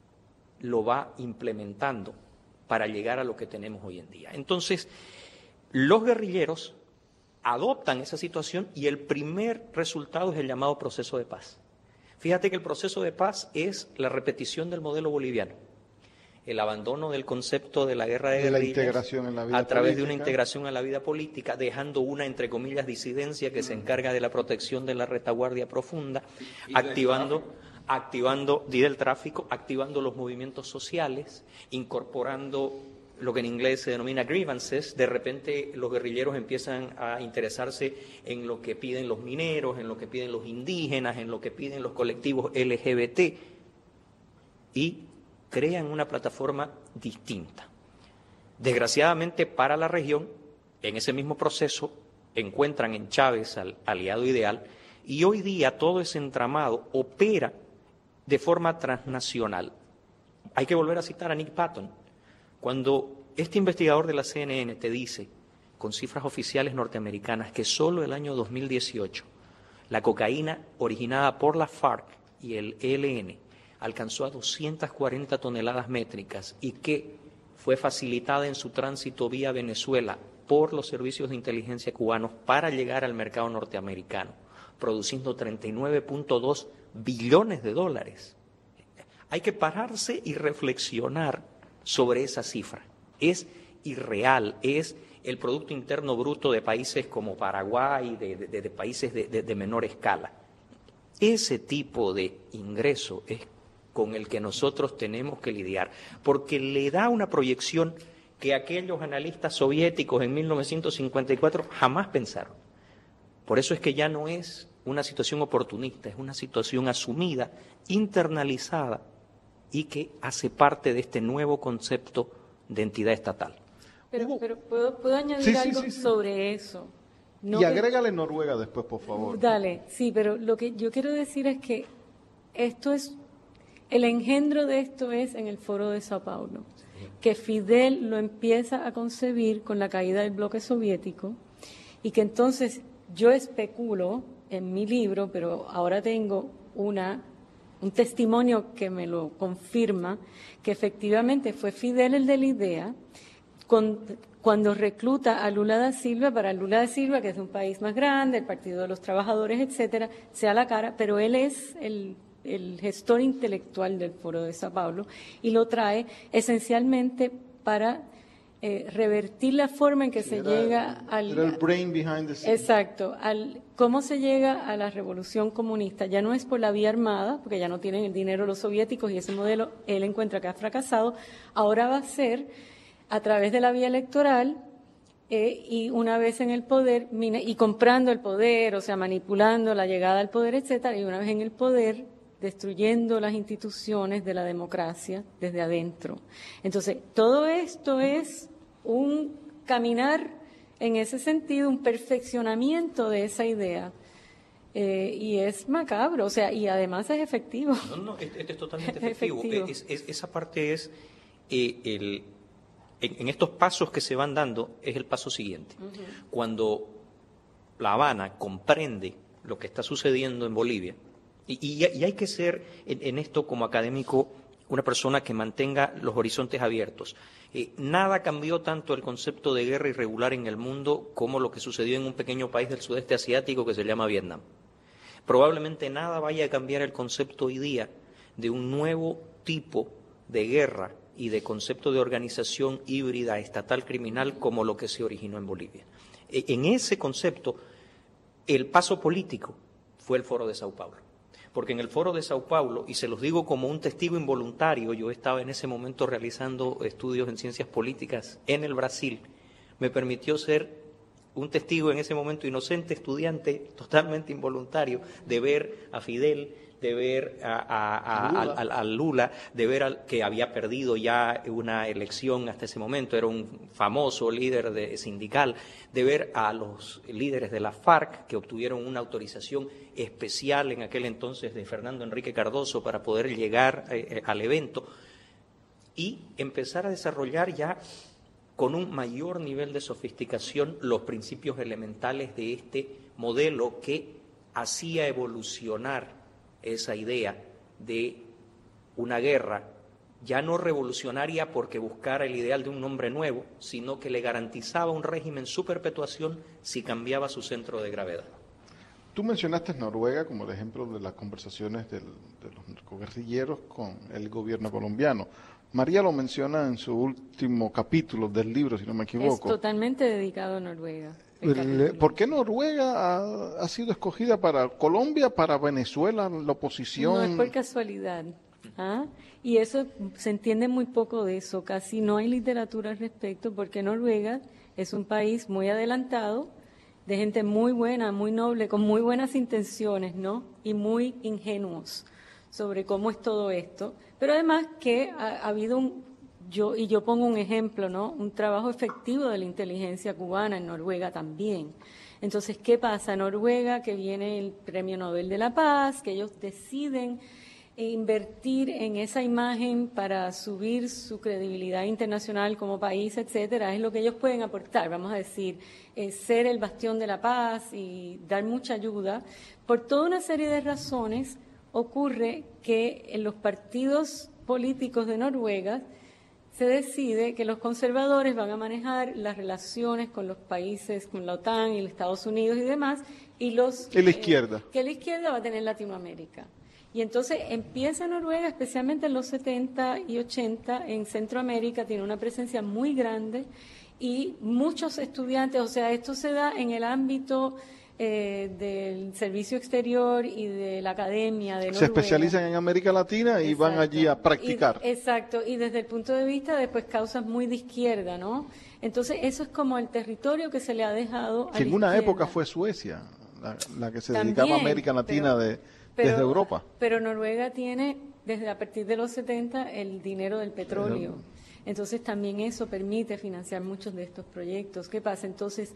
lo va implementando para llegar a lo que tenemos hoy en día. Entonces, los guerrilleros adoptan esa situación y el primer resultado es el llamado proceso de paz. Fíjate que el proceso de paz es la repetición del modelo boliviano, el abandono del concepto de la guerra de guerrillas a través de una integración a la vida política, dejando una, entre comillas, disidencia que se encarga de la protección de la retaguardia profunda, activando del tráfico, activando los movimientos sociales, incorporando lo que en inglés se denomina grievances. De repente los guerrilleros empiezan a interesarse en lo que piden los mineros, en lo que piden los indígenas, en lo que piden los colectivos LGBT y crean una plataforma distinta. Desgraciadamente para la región, en ese mismo proceso encuentran en Chávez al aliado ideal y hoy día todo ese entramado opera de forma transnacional. Hay que volver a citar a Nick Patton. Cuando este investigador de la CNN te dice, con cifras oficiales norteamericanas, que solo el año 2018 la cocaína originada por la FARC y el ELN alcanzó a 240 toneladas métricas y que fue facilitada en su tránsito vía Venezuela por los servicios de inteligencia cubanos para llegar al mercado norteamericano, produciendo 39.2 billones de dólares. Hay que pararse y reflexionar sobre esa cifra. Es irreal, es el Producto Interno Bruto de países como Paraguay, de países de menor escala. Ese tipo de ingreso es con el que nosotros tenemos que lidiar, porque le da una proyección que aquellos analistas soviéticos en 1954 jamás pensaron. Por eso es que ya no es una situación oportunista, es una situación asumida, internalizada y que hace parte de este nuevo concepto de entidad estatal. Pero ¿puedo añadir algo sobre eso? No, y agrégale Noruega después, por favor. Dale, sí, pero lo que yo quiero decir es que esto es, el engendro de esto es en el Foro de Sao Paulo, que Fidel lo empieza a concebir con la caída del bloque soviético y que entonces yo especulo en mi libro, pero ahora tengo un testimonio que me lo confirma, que efectivamente fue Fidel el de la idea, cuando recluta a Lula da Silva, para Lula da Silva, que es un país más grande, el Partido de los Trabajadores, etcétera, sea la cara, pero él es el gestor intelectual del Foro de Sao Paulo y lo trae esencialmente para revertir la forma en que se llega al... Era el brain behind the scenes. Exacto, cómo se llega a la revolución comunista. Ya no es por la vía armada, porque ya no tienen el dinero los soviéticos y ese modelo él encuentra que ha fracasado, ahora va a ser a través de la vía electoral y una vez en el poder, y comprando el poder, o sea, manipulando la llegada al poder, etcétera, y una vez en el poder, destruyendo las instituciones de la democracia desde adentro. Entonces, todo esto es un caminar en ese sentido, un perfeccionamiento de esa idea. Y es macabro, o sea, y además es efectivo. No, este es totalmente efectivo. Esa parte es en estos pasos que se van dando, es el paso siguiente. Cuando La Habana comprende lo que está sucediendo en Bolivia, y hay que ser en esto como académico una persona que mantenga los horizontes abiertos. Nada cambió tanto el concepto de guerra irregular en el mundo como lo que sucedió en un pequeño país del sudeste asiático que se llama Vietnam. Probablemente nada vaya a cambiar el concepto hoy día de un nuevo tipo de guerra y de concepto de organización híbrida estatal criminal como lo que se originó en Bolivia. En ese concepto, el paso político fue el Foro de Sao Paulo. Porque en el Foro de Sao Paulo, y se los digo como un testigo involuntario, yo estaba en ese momento realizando estudios en ciencias políticas en el Brasil, me permitió ser un testigo en ese momento inocente, estudiante, totalmente involuntario, de ver a Fidel, de ver a Lula, de ver que había perdido ya una elección hasta ese momento, era un famoso líder sindical, de ver a los líderes de la FARC que obtuvieron una autorización especial en aquel entonces de Fernando Enrique Cardoso para poder llegar al evento y empezar a desarrollar ya con un mayor nivel de sofisticación los principios elementales de este modelo que hacía evolucionar esa idea de una guerra ya no revolucionaria porque buscara el ideal de un hombre nuevo, sino que le garantizaba un régimen su perpetuación si cambiaba su centro de gravedad. Tú mencionaste Noruega como el ejemplo de las conversaciones de los narcoguerrilleros con el gobierno colombiano. María lo menciona en su último capítulo del libro, si no me equivoco. Es totalmente dedicado a Noruega. ¿Por qué Noruega ha sido escogida para Colombia, para Venezuela, la oposición? No es por casualidad. Y eso se entiende muy poco de eso, casi no hay literatura al respecto, porque Noruega es un país muy adelantado, de gente muy buena, muy noble, con muy buenas intenciones, ¿no? Y muy ingenuos sobre cómo es todo esto. Pero además que ha habido yo pongo un ejemplo, ¿no? Un trabajo efectivo de la inteligencia cubana en Noruega también. Entonces, ¿qué pasa? Noruega, que viene el Premio Nobel de la Paz, que ellos deciden invertir en esa imagen para subir su credibilidad internacional como país, etcétera, es lo que ellos pueden aportar, vamos a decir, ser el bastión de la paz y dar mucha ayuda. Por toda una serie de razones ocurre que en los partidos políticos de Noruega se decide que los conservadores van a manejar las relaciones con los países, con la OTAN y los Estados Unidos y demás, y la izquierda. Que la izquierda va a tener Latinoamérica. Y entonces empieza Noruega, especialmente en los 70 y 80, en Centroamérica, tiene una presencia muy grande y muchos estudiantes, o sea, esto se da en el ámbito del servicio exterior y de la academia de Noruega. Se especializan en América Latina y van allí a practicar. Exacto, y desde el punto de vista de pues causas muy de izquierda, ¿no? Entonces eso es como el territorio que se le ha dejado a en una época fue Suecia la que se dedicaba a América Latina desde Europa. Pero Noruega tiene, desde a partir de los 70, el dinero del petróleo. Entonces también eso permite financiar muchos de estos proyectos. ¿Qué pasa? Entonces,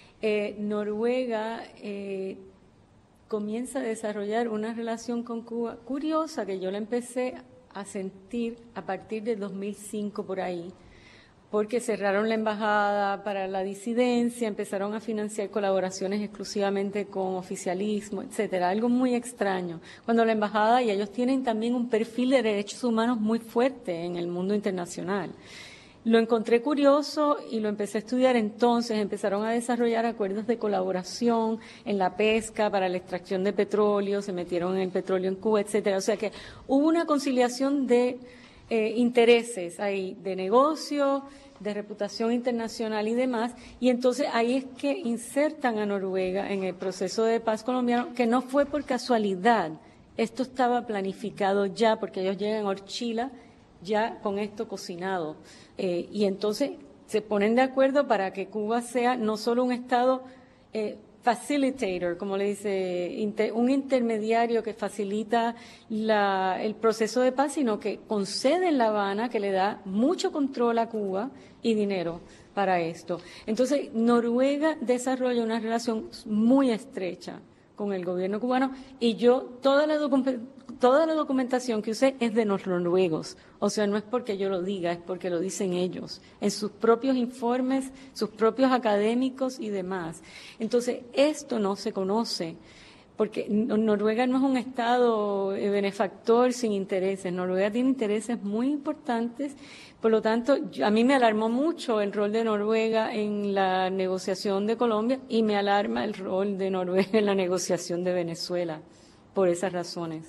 Noruega comienza a desarrollar una relación con Cuba curiosa, que yo la empecé a sentir a partir de 2005 por ahí, porque cerraron la embajada para la disidencia, empezaron a financiar colaboraciones exclusivamente con oficialismo, etcétera, algo muy extraño. Cuando la embajada, y ellos tienen también un perfil de derechos humanos muy fuerte en el mundo internacional. Lo encontré curioso y lo empecé a estudiar. Entonces empezaron a desarrollar acuerdos de colaboración en la pesca para la extracción de petróleo, se metieron en el petróleo en Cuba, etcétera. O sea que hubo una conciliación de intereses ahí, de negocio, de reputación internacional y demás, y entonces ahí es que insertan a Noruega en el proceso de paz colombiano, que no fue por casualidad, esto estaba planificado ya, porque ellos llegan a Orchila ya con esto cocinado, y entonces se ponen de acuerdo para que Cuba sea no solo un estado facilitator, como le dice, un intermediario que facilita el proceso de paz, sino que concede en La Habana, que le da mucho control a Cuba y dinero para esto. Entonces, Noruega desarrolla una relación muy estrecha con el gobierno cubano, y yo toda la documentación que usé es de los noruegos, o sea, no es porque yo lo diga, es porque lo dicen ellos, en sus propios informes, sus propios académicos y demás. Entonces, esto no se conoce, porque Noruega no es un estado benefactor sin intereses, Noruega tiene intereses muy importantes, por lo tanto, a mí me alarmó mucho el rol de Noruega en la negociación de Colombia, y me alarma el rol de Noruega en la negociación de Venezuela, por esas razones.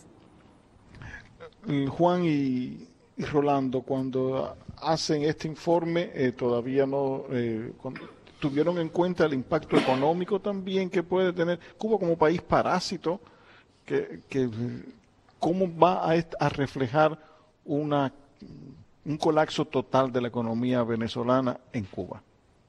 Juan y Rolando, cuando hacen este informe, todavía no tuvieron en cuenta el impacto económico también que puede tener Cuba como país parásito, que cómo va a reflejar un colapso total de la economía venezolana en Cuba.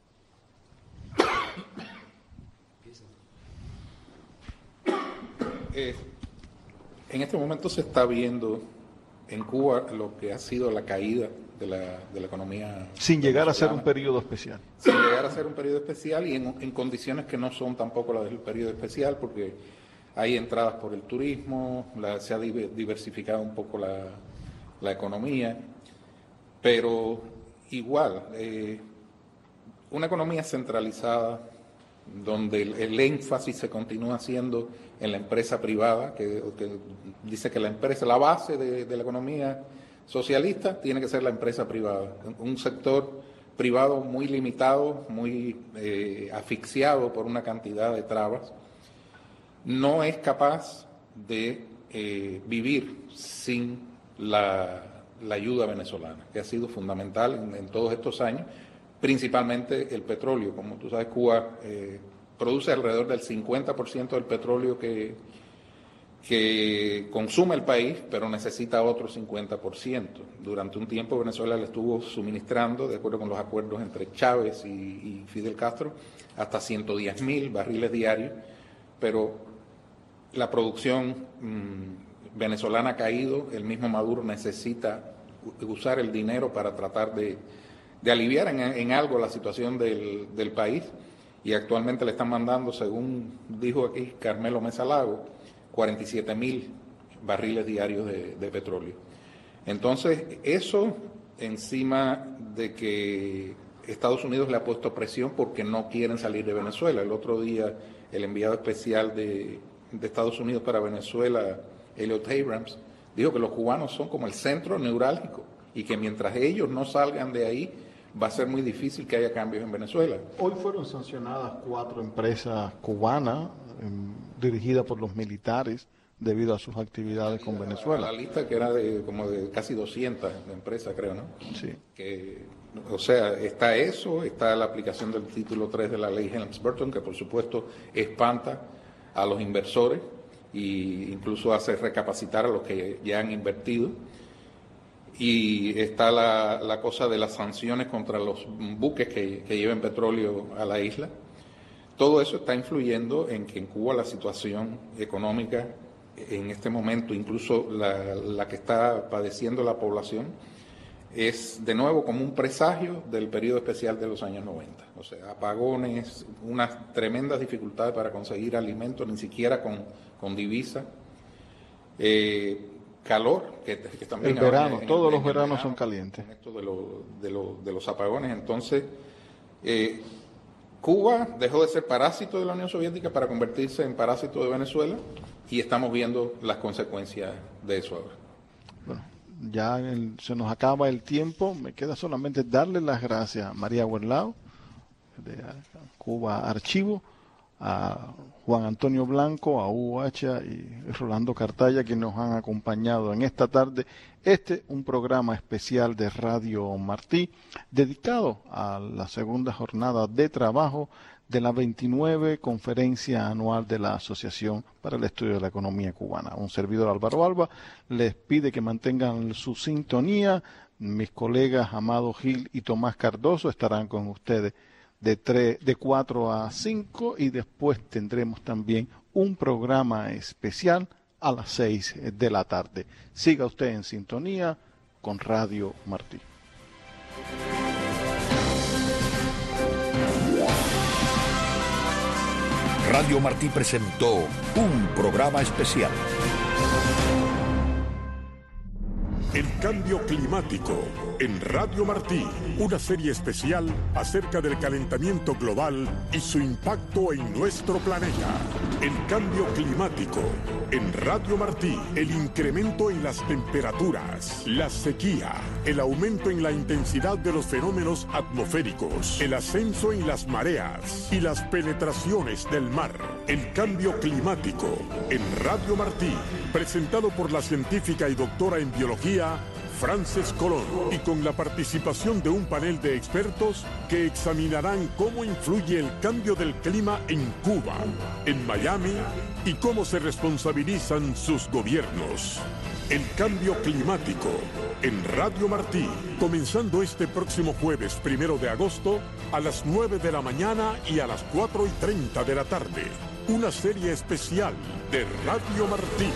En este momento se está viendo en Cuba lo que ha sido la caída de la economía. Sin llegar a ser un periodo especial. Sin llegar a ser un periodo especial, y en condiciones que no son tampoco las del periodo especial, porque hay entradas por el turismo, se ha diversificado un poco la economía, pero igual, una economía centralizada, donde el énfasis se continúa haciendo en la empresa privada, que dice que la base de la economía socialista tiene que ser la empresa privada, un sector privado muy limitado, muy asfixiado por una cantidad de trabas, no es capaz de vivir sin la ayuda venezolana, que ha sido fundamental en todos estos años, principalmente el petróleo. Como tú sabes, Cuba produce alrededor del 50% del petróleo que consume el país, pero necesita otro 50%. Durante un tiempo Venezuela le estuvo suministrando, de acuerdo con los acuerdos entre Chávez y Fidel Castro, hasta 110.000 barriles diarios, pero la producción venezolana ha caído, el mismo Maduro necesita usar el dinero para tratar de aliviar en algo la situación del país, y actualmente le están mandando, según dijo aquí Carmelo Mesa Lago, 47.000 barriles diarios de petróleo. Entonces, eso encima de que Estados Unidos le ha puesto presión porque no quieren salir de Venezuela. El otro día, el enviado especial de Estados Unidos para Venezuela, Elliot Abrams, dijo que los cubanos son como el centro neurálgico, y que mientras ellos no salgan de ahí, va a ser muy difícil que haya cambios en Venezuela. Hoy fueron sancionadas 4 empresas cubanas dirigidas por los militares debido a sus actividades con Venezuela. La lista que era de casi 200 empresas, creo, ¿no? Sí. O sea, está eso, está la aplicación del título 3 de la ley Helms-Burton, que por supuesto espanta a los inversores e incluso hace recapacitar a los que ya han invertido. Y está la cosa de las sanciones contra los buques que lleven petróleo a la isla. Todo eso está influyendo en que en Cuba la situación económica en este momento, incluso la que está padeciendo la población, es de nuevo como un presagio del periodo especial de los años 90. O sea, apagones, unas tremendas dificultades para conseguir alimentos, ni siquiera con divisa. Calor, que también... El verano, todos los veranos son calientes. Con esto de los apagones. Entonces, Cuba dejó de ser parásito de la Unión Soviética para convertirse en parásito de Venezuela y estamos viendo las consecuencias de eso ahora. Bueno, ya se nos acaba el tiempo. Me queda solamente darle las gracias a María Huerlao, de Cuba Archivo, a Juan Antonio Blanco, a Hugo Hacha y Rolando Cartaya, que nos han acompañado en esta tarde. Un programa especial de Radio Martí, dedicado a la segunda jornada de trabajo de la 29 Conferencia Anual de la Asociación para el Estudio de la Economía Cubana. Un servidor, Álvaro Alba, les pide que mantengan su sintonía. Mis colegas Amado Gil y Tomás Cardoso estarán con ustedes de 4 a 5 y después tendremos también un programa especial a las 6 de la tarde. Siga usted en sintonía con Radio Martí. Radio Martí presentó un programa especial. El cambio climático en Radio Martí, una serie especial acerca del calentamiento global y su impacto en nuestro planeta. El cambio climático en Radio Martí, el incremento en las temperaturas, la sequía, el aumento en la intensidad de los fenómenos atmosféricos, el ascenso en las mareas y las penetraciones del mar. El cambio climático en Radio Martí, presentado por la científica y doctora en biología Frances Colón, y con la participación de un panel de expertos que examinarán cómo influye el cambio del clima en Cuba, en Miami, y cómo se responsabilizan sus gobiernos. El cambio climático en Radio Martí, comenzando este próximo jueves 1 de agosto a las 9 de la mañana y a las 4:30 de la tarde. Una serie especial de Radio Martí.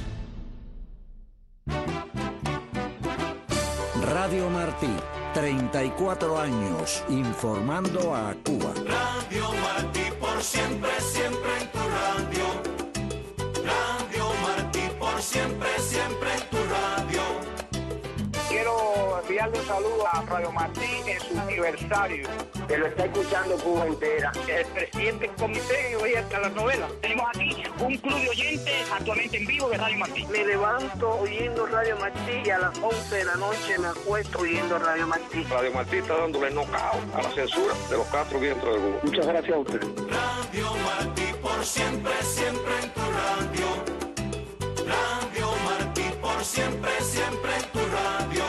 Radio Martí, 34 años informando a Cuba. Radio Martí por siempre, siempre en tu radio. Radio Martí por siempre, siempre en tu radio. Quiero enviarle un saludo a Radio Martí en su aniversario. Que lo está escuchando Cuba entera. El presidente del comité oye hasta las novelas. Tenemos aquí un club de oyentes actualmente en vivo de Radio Martí. Me levanto oyendo Radio Martí y a las 11 de la noche me acuesto oyendo Radio Martí. Radio Martí está dándole knockout a la censura de los 4 vientos del Cuba. Muchas gracias a usted. Radio Martí por siempre, siempre en tu radio. Radio Martí por siempre, siempre en tu radio.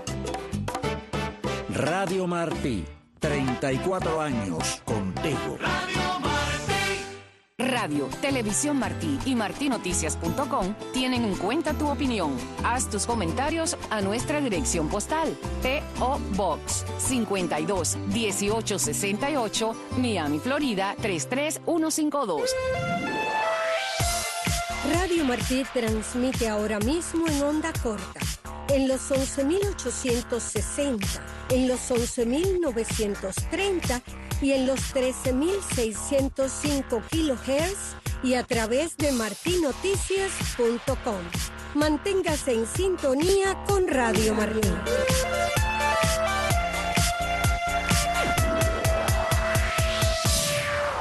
Radio Martí, 34 años contigo. Radio Martí. Radio, Televisión Martí y martinoticias.com tienen en cuenta tu opinión. Haz tus comentarios a nuestra dirección postal: P.O. Box 52 1868, Miami, Florida 33152. Radio Martí transmite ahora mismo en onda corta, en los 11.860, en los 11.930 y en los 13.605 kHz y a través de martinoticias.com. Manténgase en sintonía con Radio Martí.